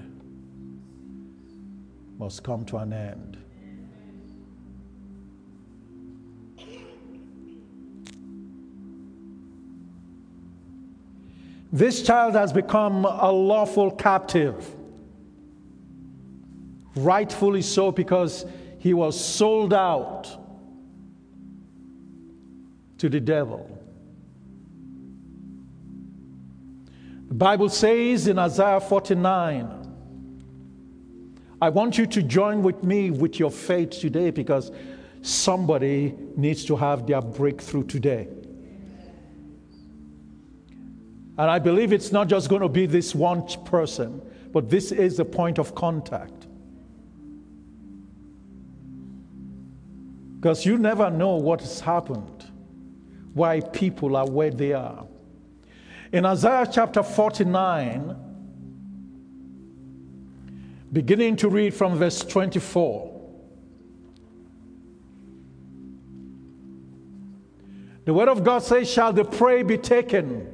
must come to an end. This child has become a lawful captive. Rightfully so, because he was sold out to the devil. The Bible says in Isaiah forty-nine, I want you to join with me with your faith today, because somebody needs to have their breakthrough today. And I believe it's not just going to be this one person, but this is the point of contact. Because you never know what has happened, why people are where they are. In Isaiah chapter forty-nine, beginning to read from verse twenty-four, the word of God says, "Shall the prey be taken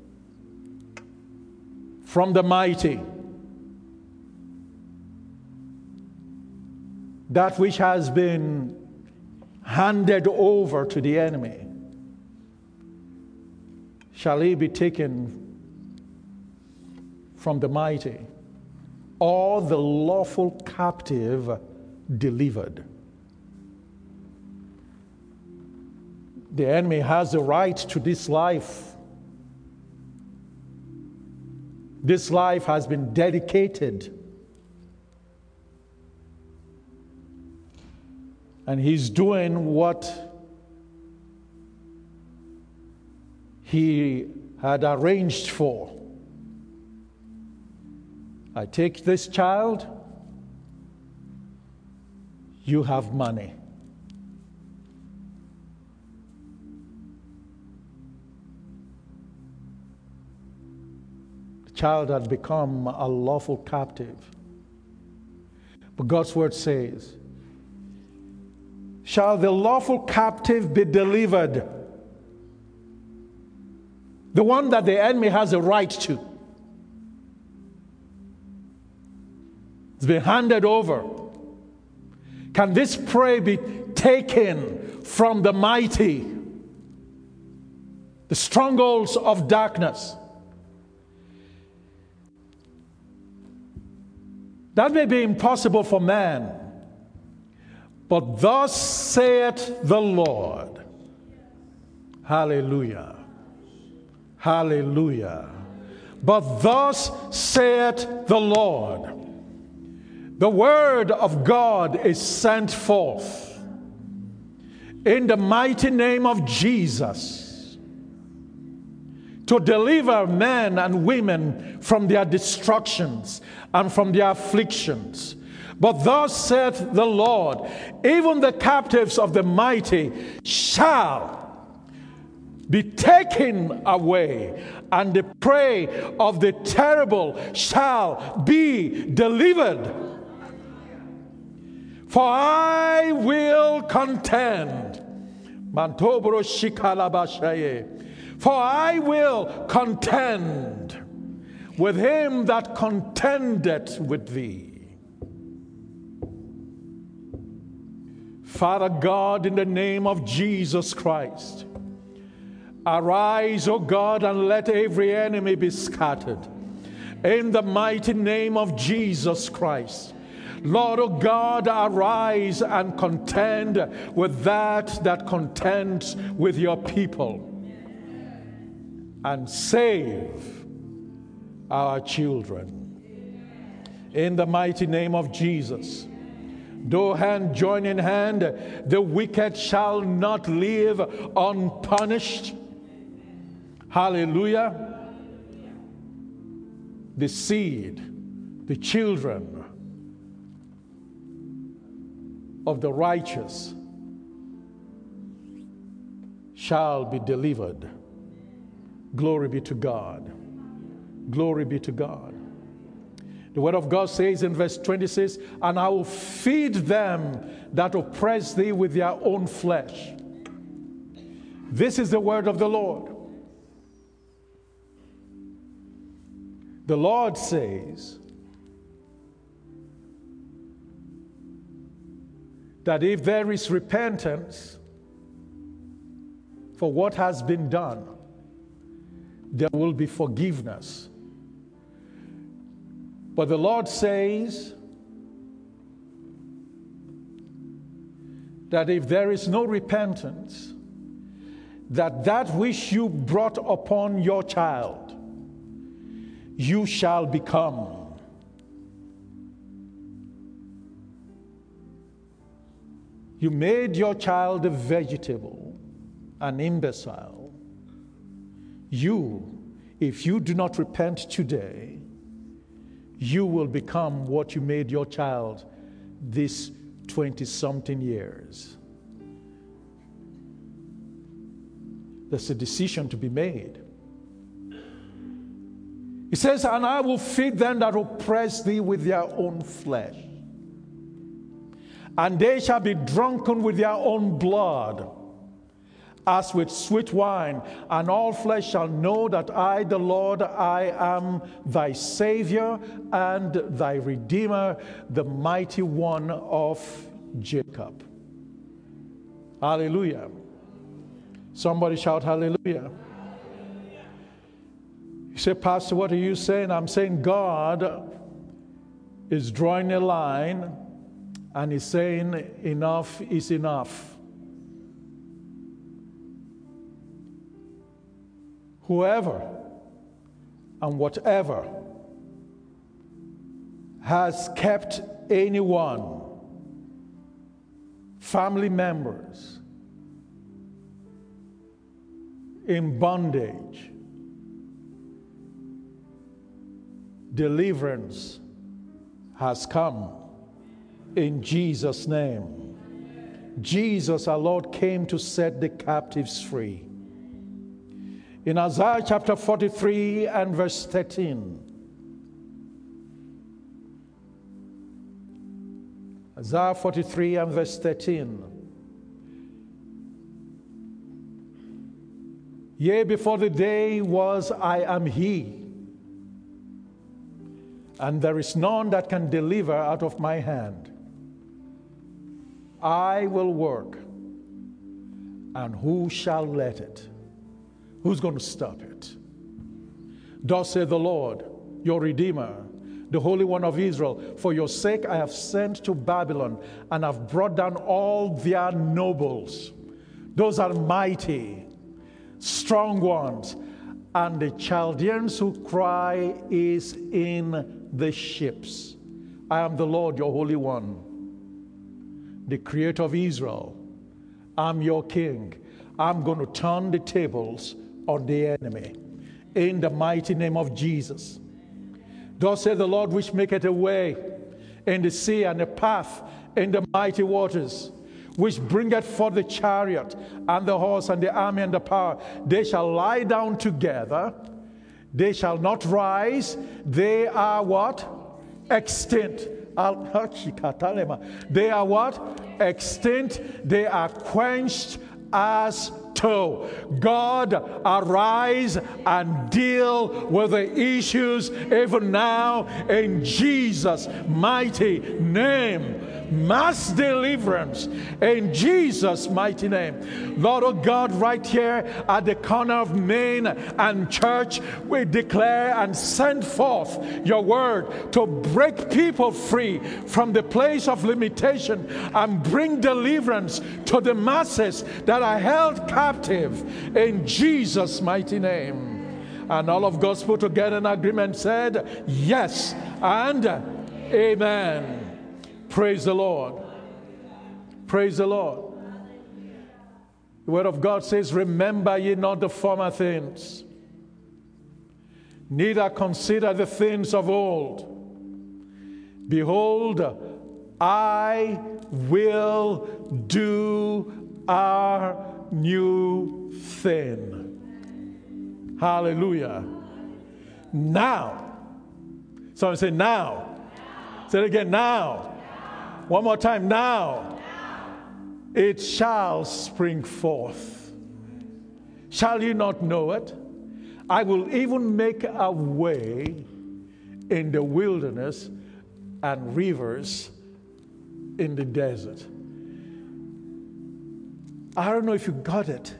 from the mighty, that which has been handed over to the enemy, shall he be taken from the mighty, or the lawful captive delivered?" The enemy has the right to this life. This life has been dedicated, and he's doing what he had arranged for. I take this child, you have money. The child had become a lawful captive. But God's word says, "Shall the lawful captive be delivered?" The one that the enemy has a right to. It's been handed over. Can this prey be taken from the mighty, the strongholds of darkness? That may be impossible for man, but thus saith the Lord. Hallelujah. Hallelujah. But thus saith the Lord. The word of God is sent forth in the mighty name of Jesus to deliver men and women from their destructions and from their afflictions. But thus saith the Lord, even the captives of the mighty shall be taken away, and the prey of the terrible shall be delivered. For I will contend. For I will contend with him that contendeth with thee. Father God, in the name of Jesus Christ, arise, O God, and let every enemy be scattered. In the mighty name of Jesus Christ. Lord, O God, arise and contend with that that contends with your people. And save our children. In the mighty name of Jesus. Though hand join in hand, the wicked shall not live unpunished. Hallelujah. The seed, the children of the righteous shall be delivered. Glory be to God. Glory be to God. The word of God says in verse twenty-six, "And I will feed them that oppress thee with their own flesh." This is the word of the Lord. The Lord says that if there is repentance for what has been done, there will be forgiveness. But the Lord says that if there is no repentance, that that which you brought upon your child, you shall become. You made your child a vegetable, an imbecile. You, if you do not repent today, you will become what you made your child this twenty-something years. There's a decision to be made. He says, and I will feed them that oppress thee with their own flesh, and they shall be drunken with their own blood, as with sweet wine, and all flesh shall know that I, the Lord, I am thy Savior and thy Redeemer, the mighty one of Jacob. Hallelujah. Somebody shout hallelujah. You say, Pastor, what are you saying? I'm saying God is drawing a line and he's saying enough is enough. Whoever and whatever has kept anyone, family members, in bondage, deliverance has come in Jesus' name. Jesus, our Lord, came to set the captives free. In Isaiah chapter forty-three and verse thirteen, Isaiah forty-three and verse thirteen, yea, before the day was, I am he, and there is none that can deliver out of my hand. I will work, and who shall let it? Who's going to stop it? Thus saith the Lord, your Redeemer, the Holy One of Israel, for your sake I have sent to Babylon, and have brought down all their nobles. Those are mighty, strong ones, and the Chaldeans who cry is in the ships. I am the Lord, your Holy One, the Creator of Israel. I'm your King. I'm going to turn the tables on the enemy in the mighty name of Jesus. Thus saith the Lord, which maketh a way in the sea and a path in the mighty waters, which bringeth forth the chariot and the horse and the army and the power. They shall lie down together, they shall not rise. They are what? Extinct. They are what? Extinct. They are quenched as tow. God, arise and deal with the issues even now in Jesus' mighty name. Mass deliverance in Jesus' mighty name. Lord, oh God, right here at the corner of Main and Church, we declare and send forth your word to break people free from the place of limitation and bring deliverance to the masses that are held captive in Jesus' mighty name. And all of God's people together in agreement said, yes and amen. Praise the Lord. Praise the Lord. The word of God says, remember ye not the former things, neither consider the things of old. Behold, I will do a new thing. Hallelujah. Now. Someone say now. Now. Say it again, now. One more time, now. now. It shall spring forth. Shall you not know it? I will even make a way in the wilderness and rivers in the desert. I don't know if you got it.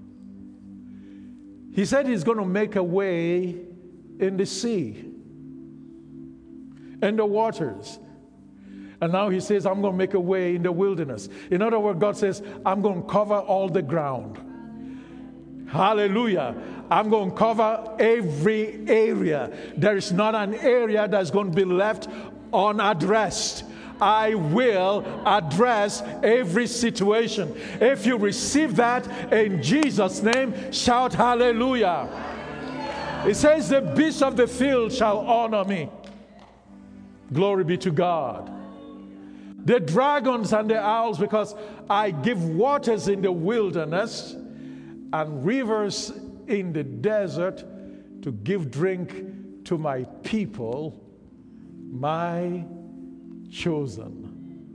He said he's going to make a way in the sea, in the waters. And now he says, I'm going to make a way in the wilderness. In other words, God says, I'm going to cover all the ground. Hallelujah. I'm going to cover every area. There is not an area that's going to be left unaddressed. I will address every situation. If you receive that in Jesus' name, shout hallelujah. It says, the beasts of the field shall honor me. Glory be to God. The dragons and the owls, because I give waters in the wilderness and rivers in the desert to give drink to my people, my chosen.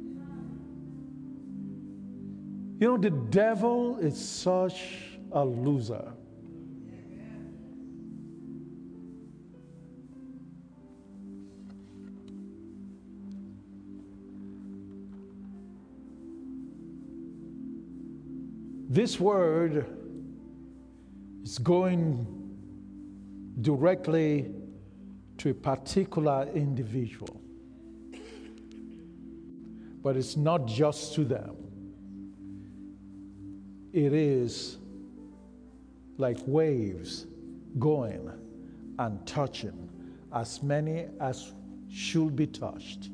You know, the devil is such a loser. This word is going directly to a particular individual. But it's not just to them. It is like waves going and touching as many as should be touched.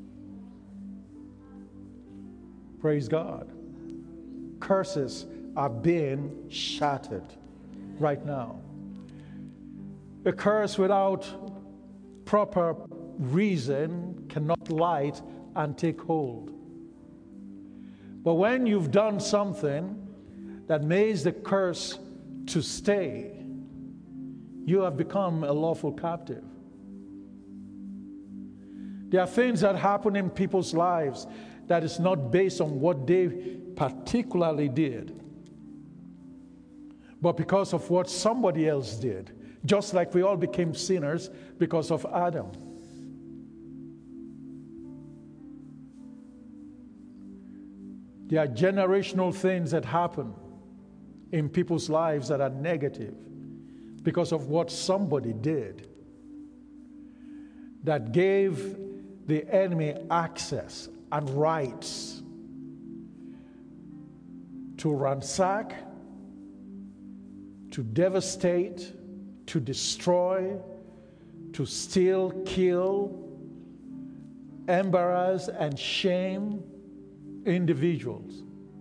Praise God. Curses are being shattered right now. A curse without proper reason cannot light and take hold. But when you've done something that makes the curse to stay, you have become a lawful captive. There are things that happen in people's lives that is not based on what they particularly did, but because of what somebody else did, just like we all became sinners because of Adam. There are generational things that happen in people's lives that are negative because of what somebody did that gave the enemy access and rights to ransack, to devastate, to destroy, to steal, kill, embarrass, and shame individuals.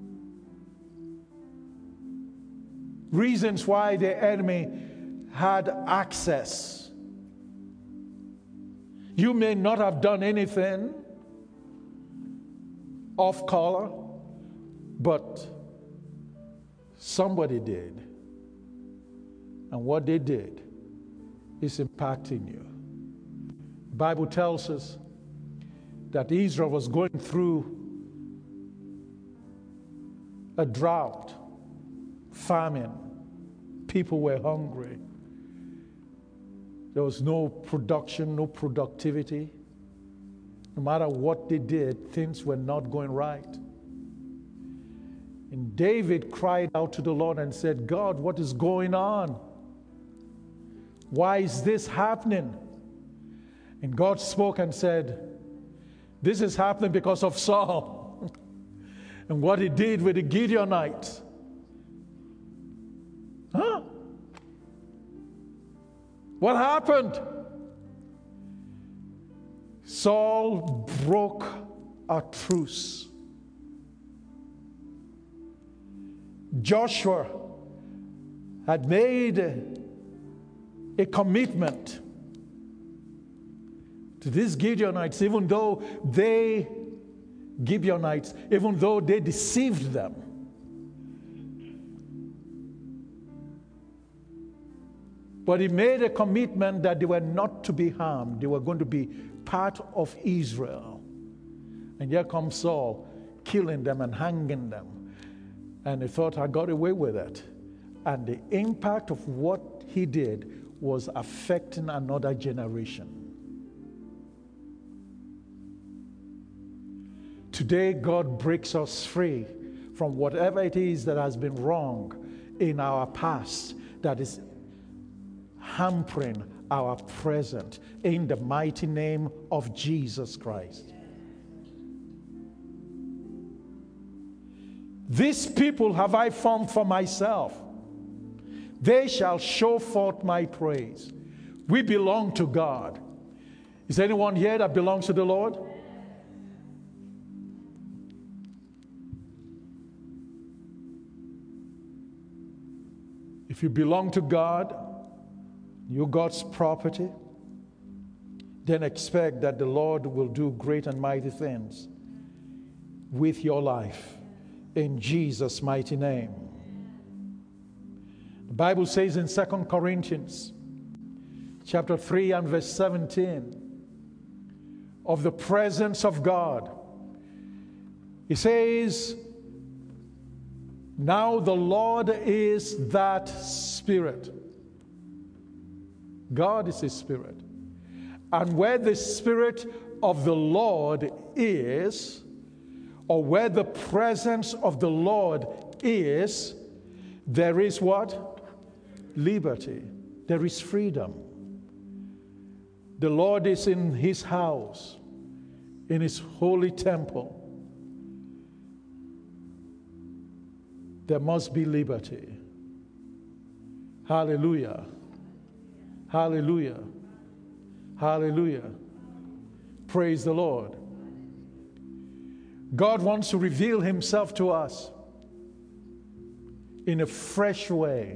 Reasons why the enemy had access. You may not have done anything off color, but somebody did. And what they did is impacting you. The Bible tells us that Israel was going through a drought, famine. People were hungry. There was no production, no productivity. No matter what they did, things were not going right. And David cried out to the Lord and said, God, what is going on? Why is this happening? And God spoke and said, this is happening because of Saul and what he did with the Gideonites. Huh? What happened? Saul broke a truce. Joshua had made a commitment to these Gideonites, even though they, Gibeonites, even though they deceived them. But he made a commitment that they were not to be harmed. They were going to be part of Israel. And here comes Saul, killing them and hanging them. And he thought, I got away with it. And the impact of what he did was affecting another generation. Today, God breaks us free from whatever it is that has been wrong in our past that is hampering our present, in the mighty name of Jesus Christ. These people have I formed for myself. They shall show forth my praise. We belong to God. Is anyone here that belongs to the Lord? If you belong to God, you're God's property, then expect that the Lord will do great and mighty things with your life in Jesus' mighty name. The Bible says in Second Corinthians chapter three and verse seventeen of the presence of God. It says, now the Lord is that Spirit. God is a Spirit. And where the Spirit of the Lord is, or where the presence of the Lord is, there is what? Liberty. There is freedom. The Lord is in his house, in his holy temple. There must be liberty. Hallelujah. Hallelujah. Hallelujah. Praise the Lord. God wants to reveal himself to us in a fresh way.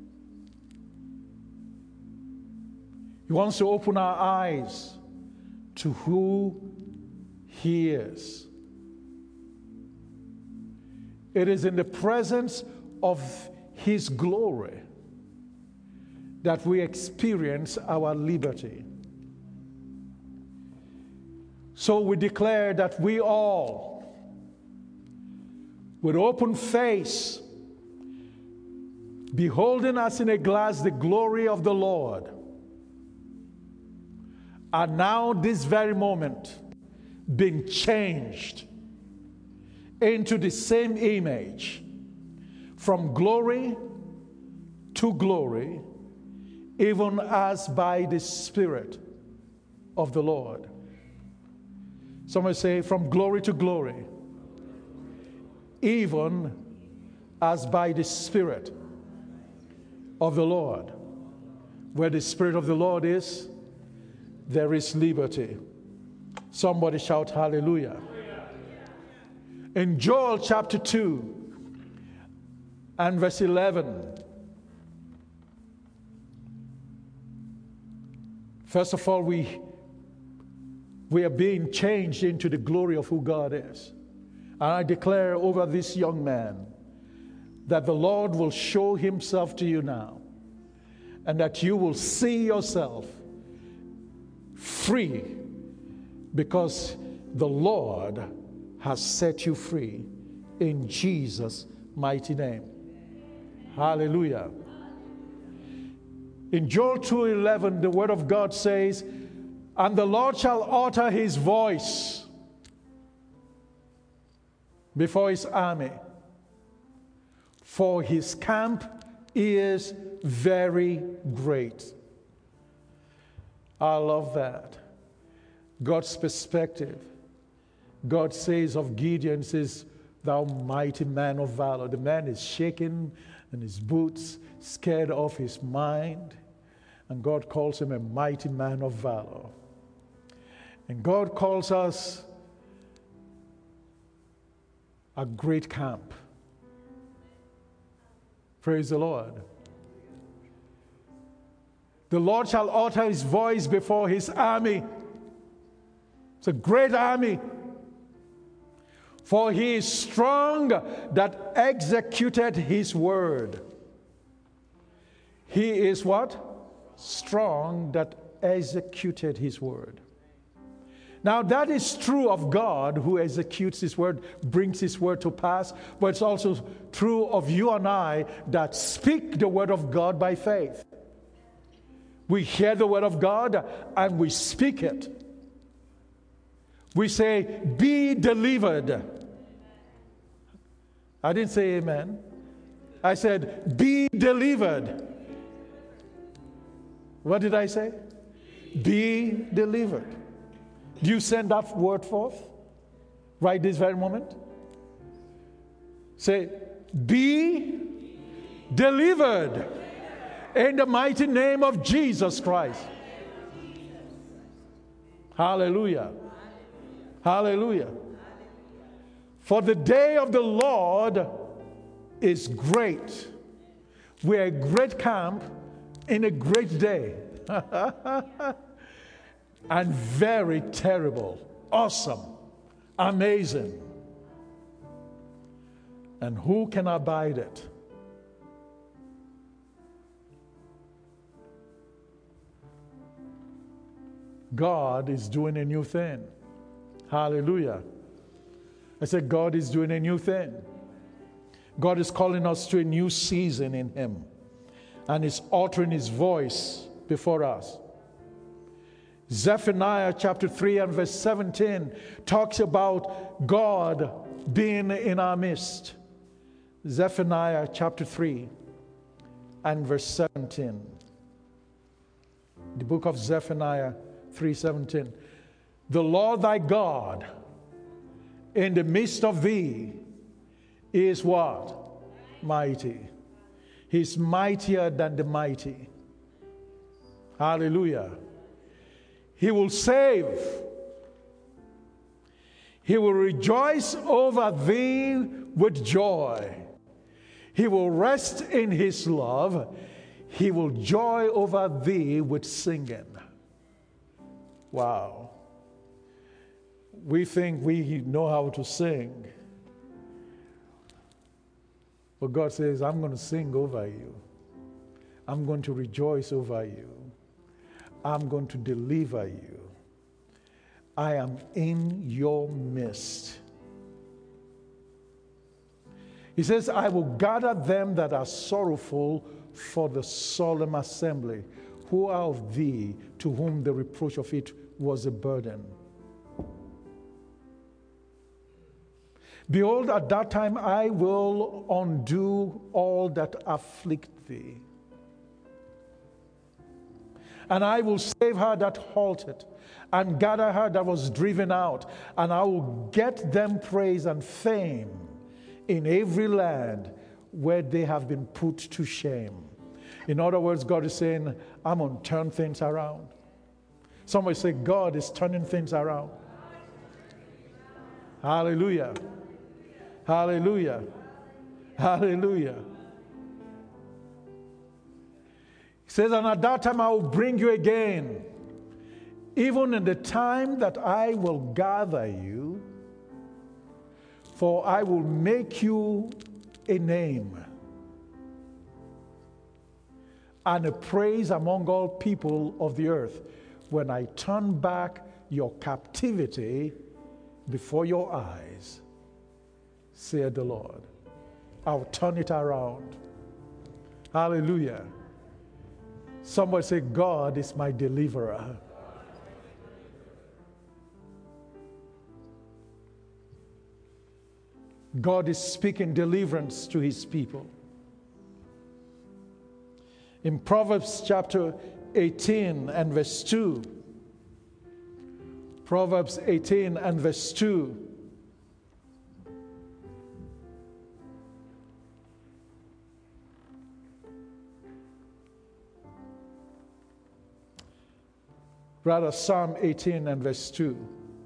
He wants to open our eyes to who he is. It is in the presence of his glory that we experience our liberty. So we declare that we all, with open face, beholding as in a glass the glory of the Lord, are now this very moment being changed into the same image, from glory to glory, even as by the Spirit of the Lord. Somebody say, from glory to glory, even as by the Spirit of the Lord. Where the Spirit of the Lord is, there is liberty. Somebody shout hallelujah. In Joel chapter two and verse eleven, first of all, we, we are being changed into the glory of who God is. And I declare over this young man that the Lord will show himself to you now, and that you will see yourself free, because the Lord has set you free in Jesus' mighty name. Hallelujah. In Joel two eleven, the word of God says, and the Lord shall utter his voice before his army, for his camp is very great. I love that. God's perspective. God says of Gideon, says, thou mighty man of valor. The man is shaken in his boots, scared of his mind. And God calls him a mighty man of valor. And God calls us a great camp. Praise the Lord. The Lord shall utter his voice before his army. It's a great army. For he is strong that executed his word. He is what? Strong that executed his word. Now that is true of God, who executes his word, brings his word to pass, but it's also true of you and I that speak the word of God by faith. We hear the word of God and we speak it. We say, be delivered. I didn't say amen. I said, be delivered. What did I say? Be delivered. Do you send that word forth right this very moment? Say, be delivered in the mighty name of Jesus Christ. Hallelujah. Hallelujah. For the day of the Lord is great. We're a great camp in a great day, and very terrible, awesome, amazing. And who can abide it? God is doing a new thing. Hallelujah. I said, God is doing a new thing. God is calling us to a new season in Him, and is uttering His voice before us. Zephaniah chapter three and verse seventeen talks about God being in our midst. Zephaniah chapter three and verse seventeen. The book of Zephaniah three seventeen. The Lord thy God in the midst of thee is what? Mighty. He's mightier than the mighty. Hallelujah. He will save. He will rejoice over thee with joy. He will rest in His love. He will joy over thee with singing. Wow. We think we know how to sing. But God says, I'm going to sing over you. I'm going to rejoice over you. I'm going to deliver you. I am in your midst. He says, I will gather them that are sorrowful for the solemn assembly, who are of thee, to whom the reproach of it was a burden. Behold, at that time I will undo all that afflict thee, and I will save her that halted, and gather her that was driven out, and I will get them praise and fame in every land where they have been put to shame. In other words, God is saying, I'm going to turn things around. Somebody say, God is turning things around. Hallelujah. Hallelujah. Hallelujah. He says, and at that time I will bring you again, even in the time that I will gather you, for I will make you a name and a praise among all people of the earth, when I turn back your captivity before your eyes, saith the Lord. I'll turn it around. Hallelujah. Somebody say, God is my deliverer. God is speaking deliverance to His people. In Proverbs chapter eighteen and verse two, Proverbs eighteen and verse two, rather Psalm eighteen and verse two.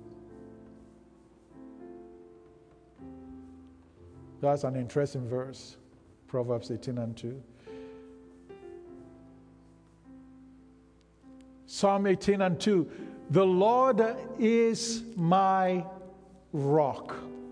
That's an interesting verse, Proverbs eighteen and two. Psalm eighteen and two. The Lord is my rock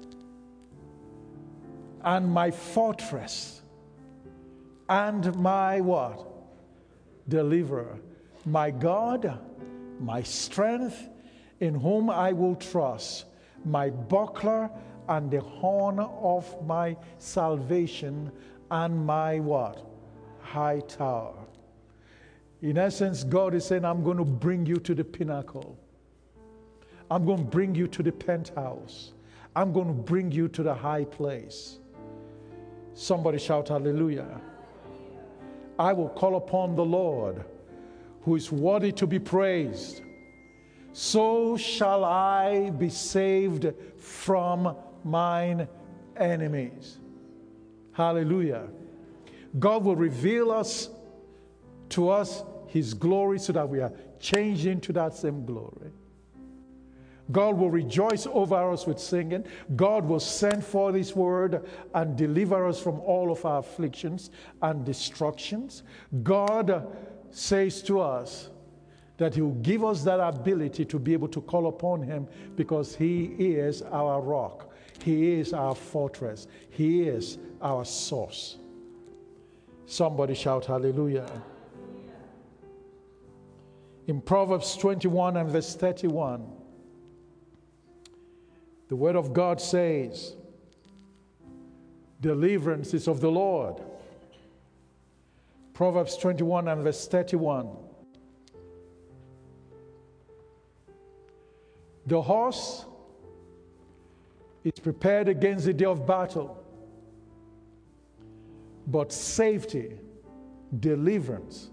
and my fortress and my what? Deliverer. My God, my strength, in whom I will trust, my buckler and the horn of my salvation, and my what? High tower. In essence, God is saying, I'm going to bring you to the pinnacle. I'm going to bring you to the penthouse. I'm going to bring you to the high place. Somebody shout hallelujah. I will call upon the Lord, who is worthy to be praised. So shall I be saved from mine enemies. Hallelujah. God will reveal us to us His glory, so that we are changed into that same glory. God will rejoice over us with singing. God will send forth His word and deliver us from all of our afflictions and destructions. God says to us that he will give us that ability to be able to call upon him because he is our rock. He is our fortress. He is our source. Somebody shout hallelujah. In Proverbs twenty-one and verse thirty-one, the word of God says, deliverance is of the Lord. Proverbs twenty-one and verse thirty-one. The horse is prepared against the day of battle, but safety, deliverance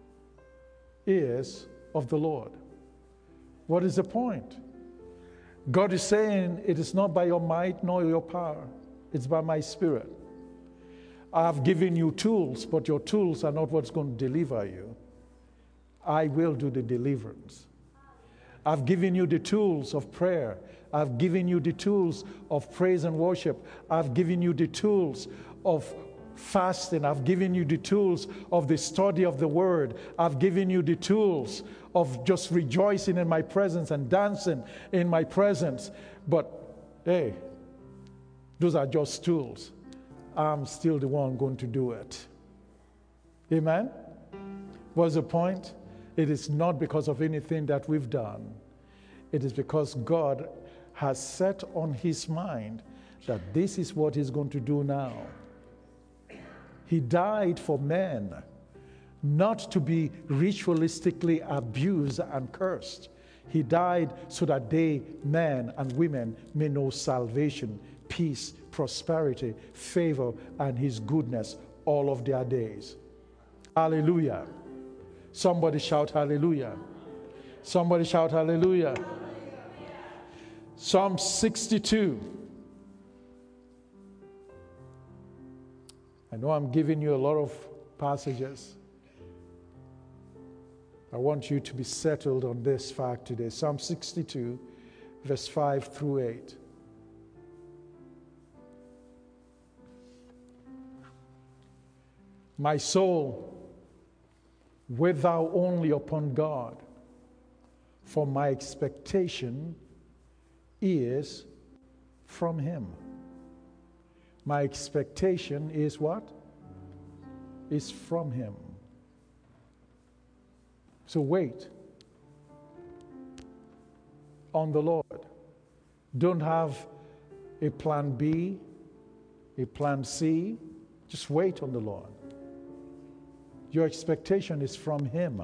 is of the Lord. What is the point? God is saying it is not by your might nor your power, it's by my Spirit. I have given you tools, but your tools are not what's going to deliver you. I will do the deliverance. I've given you the tools of prayer. I've given you the tools of praise and worship. I've given you the tools of fasting. I've given you the tools of the study of the word. I've given you the tools of just rejoicing in my presence and dancing in my presence. But hey, those are just tools. I'm still the one going to do it. Amen? What's the point? It is not because of anything that we've done. It is because God has set on his mind that this is what he's going to do now. He died for men, not to be ritualistically abused and cursed. He died so that they, men and women, may know salvation, peace, prosperity, favor, and his goodness all of their days. Hallelujah. Somebody shout hallelujah. Somebody shout hallelujah. Psalm sixty-two. I know I'm giving you a lot of passages. I want you to be settled on this fact today. Psalm sixty-two, verse five through eight. My soul, wait thou only upon God, for my expectation is from him. My expectation is what? Is from him. So wait on the Lord. Don't have a plan B, a plan C. Just wait on the Lord. Your expectation is from him.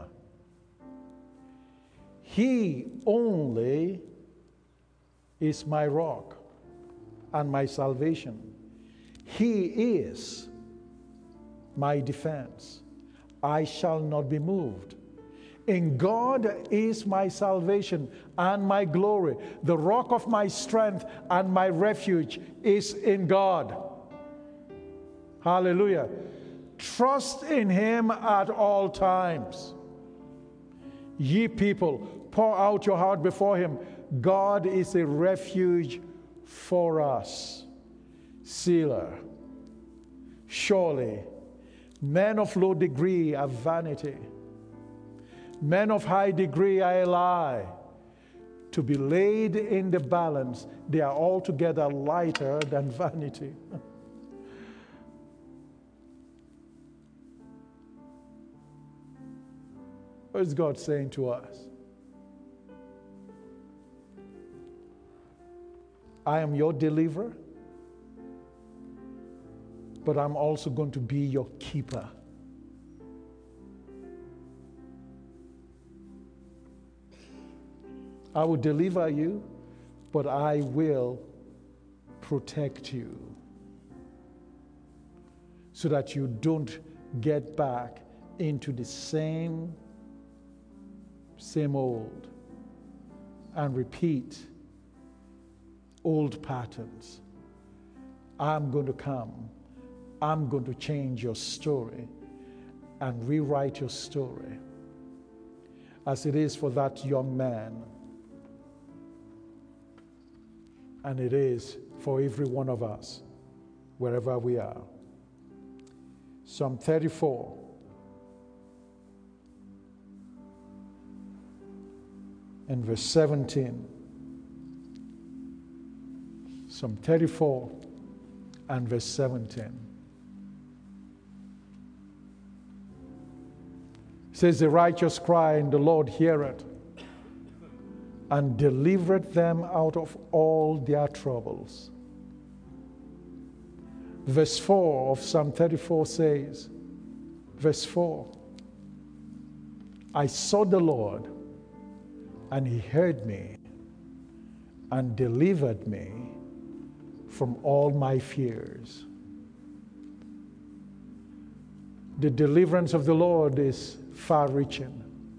He only is my rock and my salvation. He is my defense. I shall not be moved. In God is my salvation and my glory. The rock of my strength and my refuge is in God. Hallelujah. Trust in him at all times. Ye people, pour out your heart before him. God is a refuge for us. Selah. Surely, men of low degree are vanity. Men of high degree are a lie. To be laid in the balance, they are altogether lighter than vanity. What is God saying to us? I am your deliverer, but I'm also going to be your keeper. I will deliver you, but I will protect you so that you don't get back into the same, same old and repeat old patterns. I'm going to come. I'm going to change your story and rewrite your story as it is for that young man. And it is for every one of us, wherever we are. Psalm thirty-four and verse seventeen. Psalm thirty-four and verse seventeen. It says, the righteous cry, and the Lord heareth, and delivereth them out of all their troubles. Verse four of Psalm thirty-four says, verse four, I sought the Lord, and he heard me, and delivered me from all my fears. The deliverance of the Lord is far-reaching.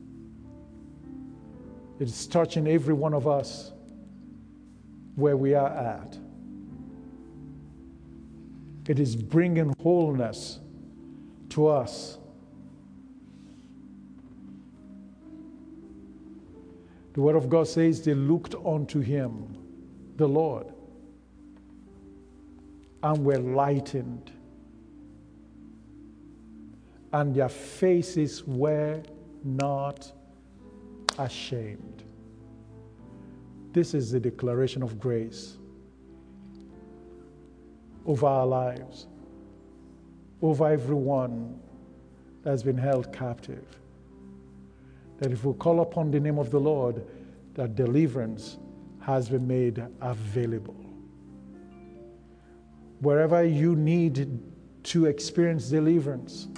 It's touching every one of us where we are at. It is bringing wholeness to us. The Word of God says they looked unto him, the Lord, and were lightened, and their faces were not ashamed. This is the declaration of grace over our lives, over everyone that has been held captive. That if we call upon the name of the Lord, that deliverance has been made available. Wherever you need to experience deliverance,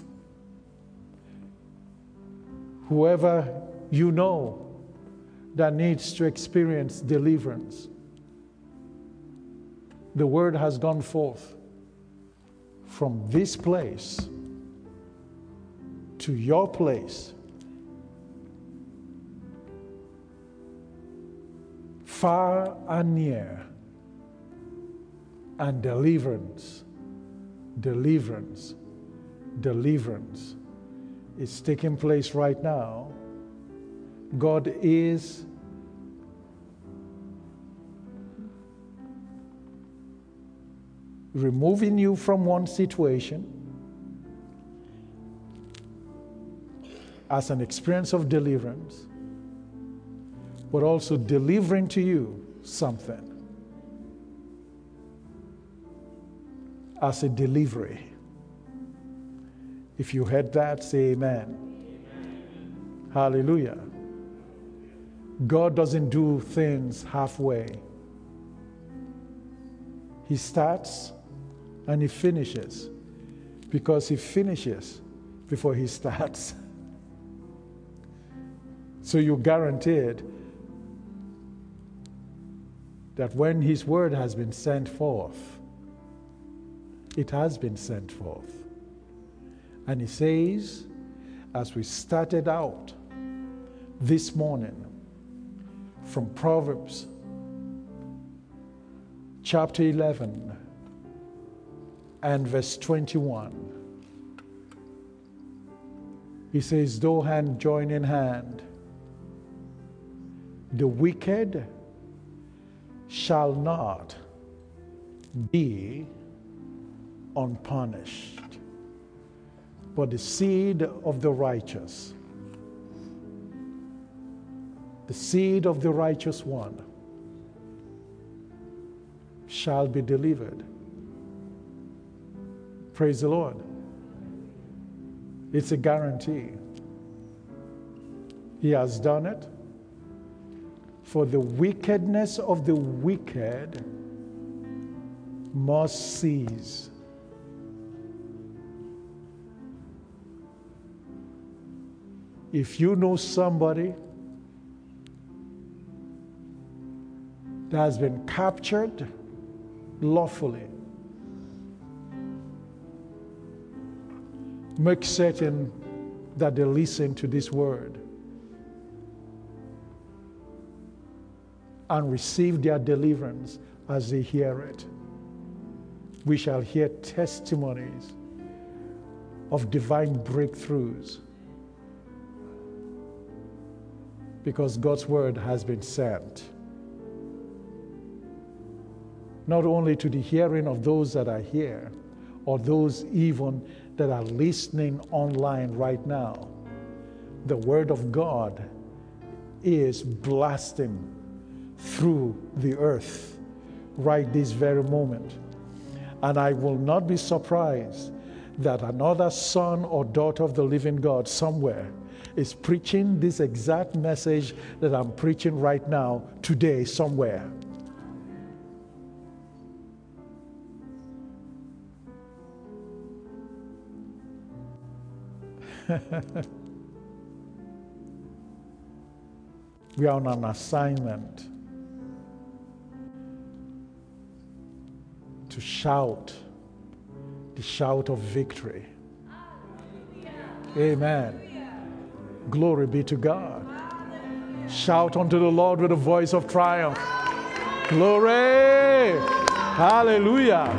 whoever you know that needs to experience deliverance, the word has gone forth from this place to your place, far and near, and deliverance, deliverance, deliverance is taking place right now. God is removing you from one situation as an experience of deliverance, but also delivering to you something as a delivery. If you heard that, say amen. Amen. Hallelujah. God doesn't do things halfway. He starts and he finishes, because he finishes before he starts. So you're guaranteed that when his word has been sent forth, it has been sent forth. And he says, as we started out this morning from Proverbs chapter eleven and verse twenty-one, he says, though hand join in hand, the wicked shall not be unpunished, but the seed of the righteous, the seed of the righteous one, shall be delivered. Praise the Lord. It's a guarantee. He has done it. For the wickedness of the wicked must cease. If you know somebody that has been captured lawfully, make certain that they listen to this word and receive their deliverance as they hear it. We shall hear testimonies of divine breakthroughs, because God's word has been sent not only to the hearing of those that are here, or those even that are listening online right now. The word of God is blasting through the earth right this very moment. And I will not be surprised that another son or daughter of the living God somewhere is preaching this exact message that I'm preaching right now, today, somewhere. We are on an assignment to shout the shout of victory. Amen. Glory be to God. Shout unto the Lord with a voice of triumph. Glory. Hallelujah.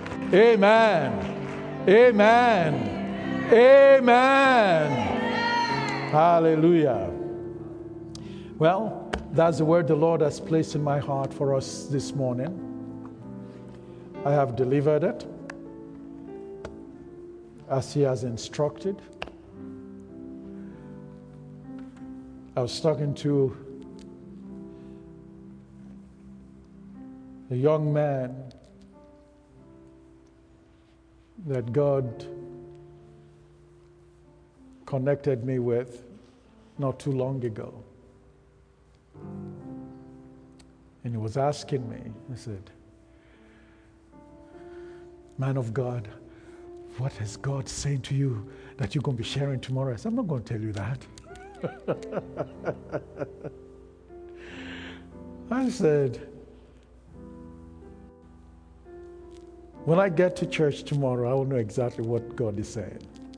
Amen. Amen. Amen. Hallelujah. Well, that's the word the Lord has placed in my heart for us this morning. I have delivered it as He has instructed. I was talking to a young man that God connected me with not too long ago. And he was asking me, he said, "Man of God, what is God saying to you that you're going to be sharing tomorrow?" I said, "I'm not going to tell you that." I said, "When I get to church tomorrow, I will know exactly what God is saying.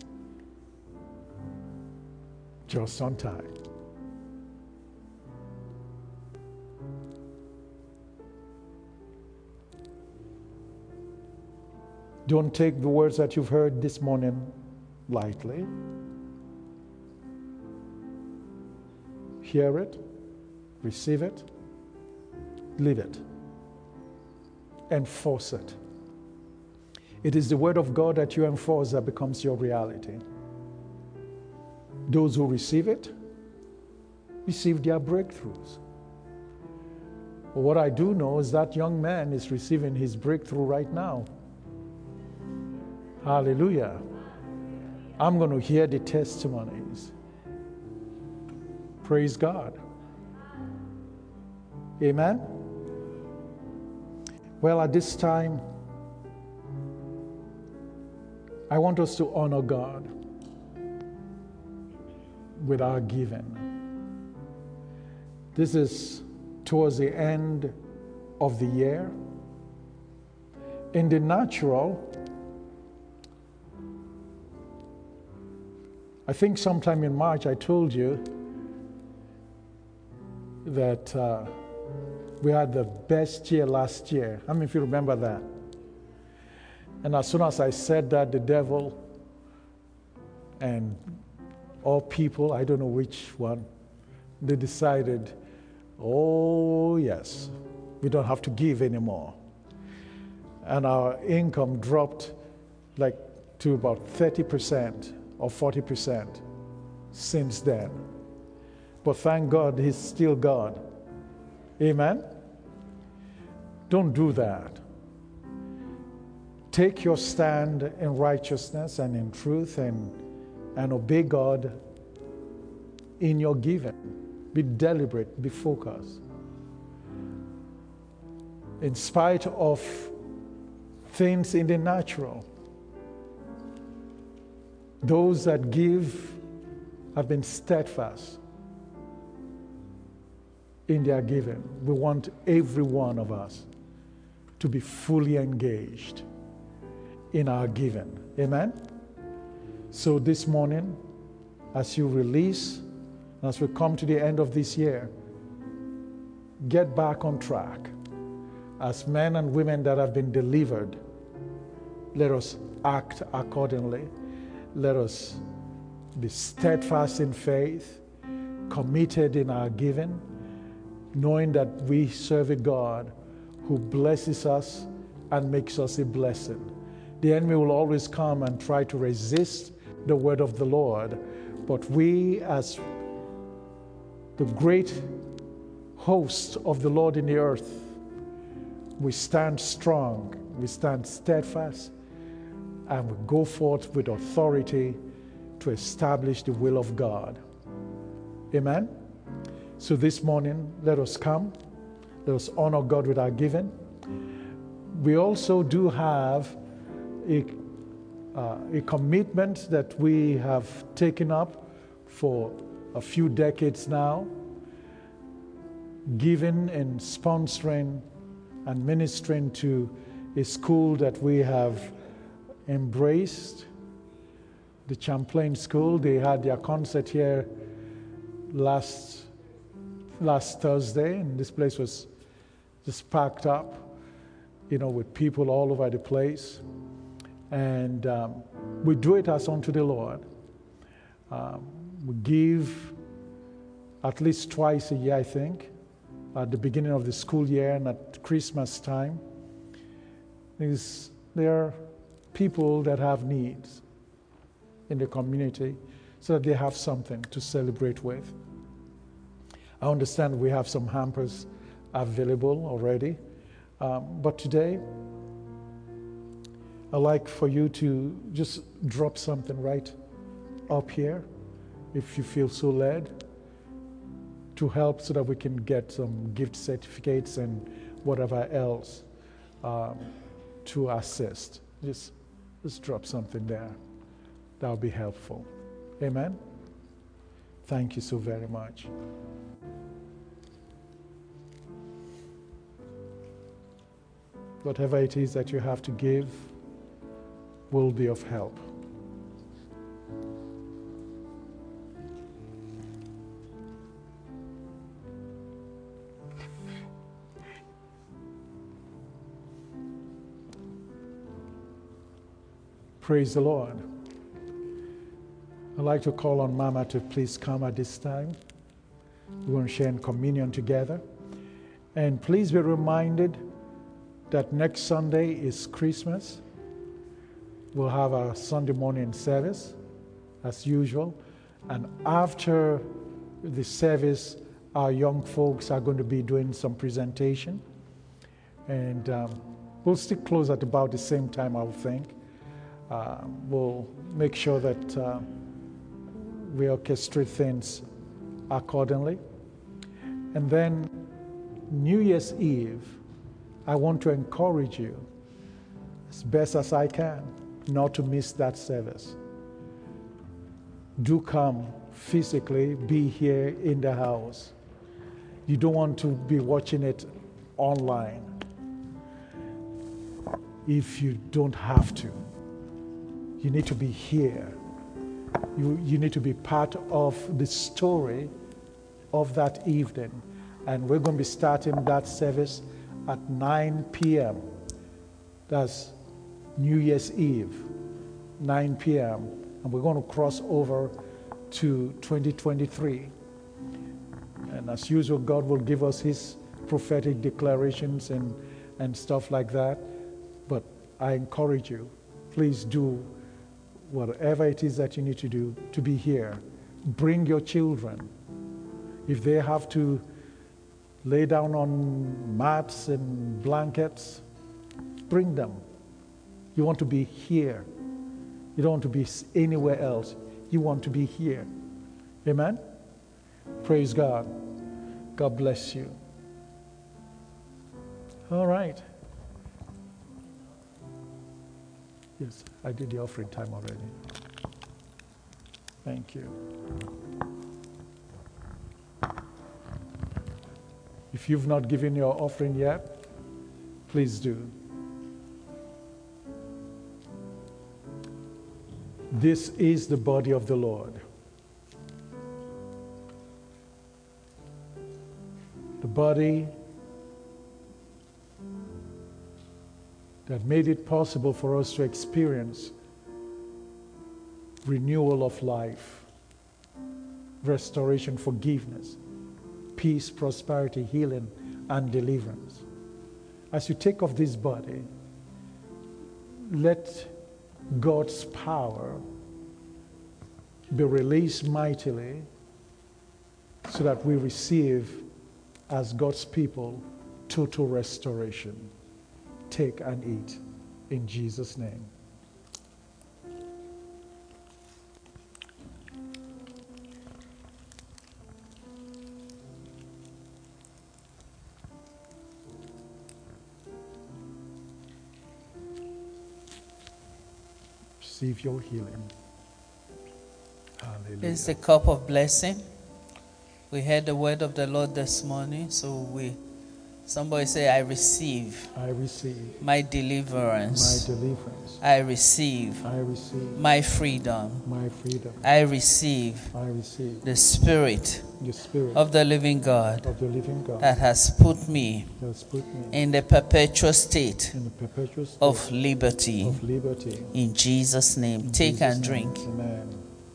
Just on time." Don't take the words that you've heard this morning lightly. Hear it, receive it, live it, enforce it. It is the word of God that you enforce that becomes your reality. Those who receive it, receive their breakthroughs. But what I do know is that young man is receiving his breakthrough right now. Hallelujah. I'm going to hear the testimonies. Praise God. Amen. Well, at this time, I want us to honor God with our giving. This is towards the end of the year. In the natural, I think sometime in March I told you that uh, we had the best year last year. How many of you remember that? And as soon as I said that, the devil and all people, I don't know which one, they decided, oh yes, we don't have to give anymore. And our income dropped like to about thirty percent or forty percent since then. But thank God, He's still God. Amen? Don't do that. Take your stand in righteousness and in truth and, and obey God in your giving. Be deliberate, be focused. In spite of things in the natural, those that give have been steadfast in their giving. We want every one of us to be fully engaged in our giving. Amen? So this morning, as you release, as we come to the end of this year, get back on track. As men and women that have been delivered, let us act accordingly. Let us be steadfast in faith, committed in our giving, knowing that we serve a God who blesses us and makes us a blessing. The enemy will always come and try to resist the word of the Lord, but we as the great host of the Lord in the earth, we stand strong, we stand steadfast, and we go forth with authority to establish the will of God. Amen? So this morning, let us come. Let us honor God with our giving. We also do have a, uh, a commitment that we have taken up for a few decades now, giving and sponsoring and ministering to a school that we have embraced, the Champlain School. They had their concert here last last Thursday, and this place was just packed up, you know, with people all over the place. And um, we do it as unto the Lord. Um, we give at least twice a year, I think, at the beginning of the school year and at Christmas time. Is there are people that have needs in the community so that they have something to celebrate with. I understand we have some hampers available already, um, but today I'd like for you to just drop something right up here, if you feel so led, to help so that we can get some gift certificates and whatever else um, to assist. Just, just drop something there. That will be helpful. Amen? Thank you so very much. Whatever it is that you have to give will be of help. Praise the Lord. I'd like to call on Mama to please come at this time. We're going to share in communion together. And please be reminded that next Sunday is Christmas. We'll have our Sunday morning service as usual. And after the service, our young folks are going to be doing some presentation. And um, we'll still close at about the same time, I would think. Uh, we'll make sure that uh, we orchestrate things accordingly. And then New Year's Eve, I want to encourage you as best as I can not to miss that service. Do come physically, be here in the house. You don't want to be watching it online if you don't have to. You need to be here. You, you need to be part of the story of that evening. And we're going to be starting that service at nine p.m. That's New Year's Eve, nine p.m. And we're going to cross over to twenty twenty-three. And as usual, God will give us his prophetic declarations and, and stuff like that. But I encourage you, please do whatever it is that you need to do to be here. Bring your children. If they have to lay down on mats and blankets, bring them. You want to be here. You don't want to be anywhere else. You want to be here. Amen? Praise God. God bless you. All right. Yes, I did the offering time already. Thank you. If you've not given your offering yet, please do. This is the body of the Lord. The body that made it possible for us to experience renewal of life, restoration, forgiveness, peace, prosperity, healing, and deliverance. As you take of this body, let God's power be released mightily so that we receive, as God's people, total restoration. Take and eat in Jesus' name. Receive your healing. Hallelujah. It's a cup of blessing. We heard the word of the Lord this morning, so we, somebody say, I receive. I receive My deliverance. my deliverance. I receive I receive my freedom. my freedom. I receive I receive the Spirit the Spirit of the living God of the living God that has put me that has put me in the perpetual state in the perpetual state of liberty. of liberty. In Jesus' name, In take Jesus' and name. drink. Amen.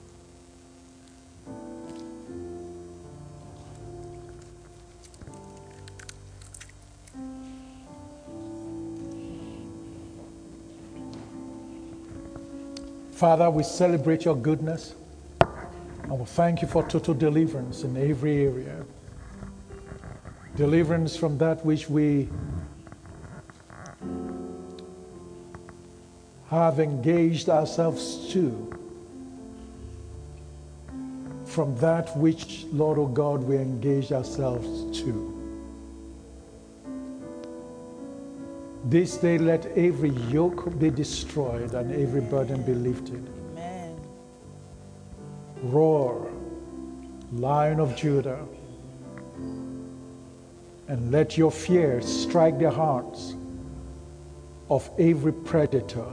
Father, we celebrate your goodness and we thank you for total deliverance in every area. Deliverance from that which we have engaged ourselves to, from that which, Lord, oh God, we engage ourselves to. This day let every yoke be destroyed and every burden be lifted. Amen. Roar, Lion of Judah, and let your fear strike the hearts of every predator.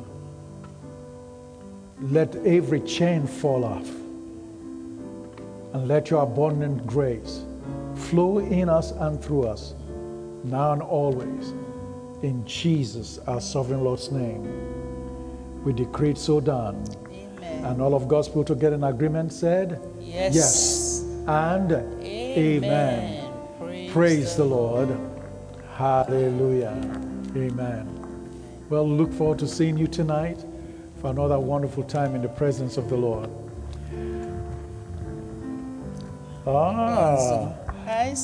Let every chain fall off, and let your abundant grace flow in us and through us, now and always. In Jesus, our sovereign Lord's name, we decree it so done. Amen. And all of God's people together in agreement said, Yes. yes, and Amen. amen. Praise, Praise the Lord. Hallelujah. Amen. Well, look forward to seeing you tonight for another wonderful time in the presence of the Lord. Ah. Hi,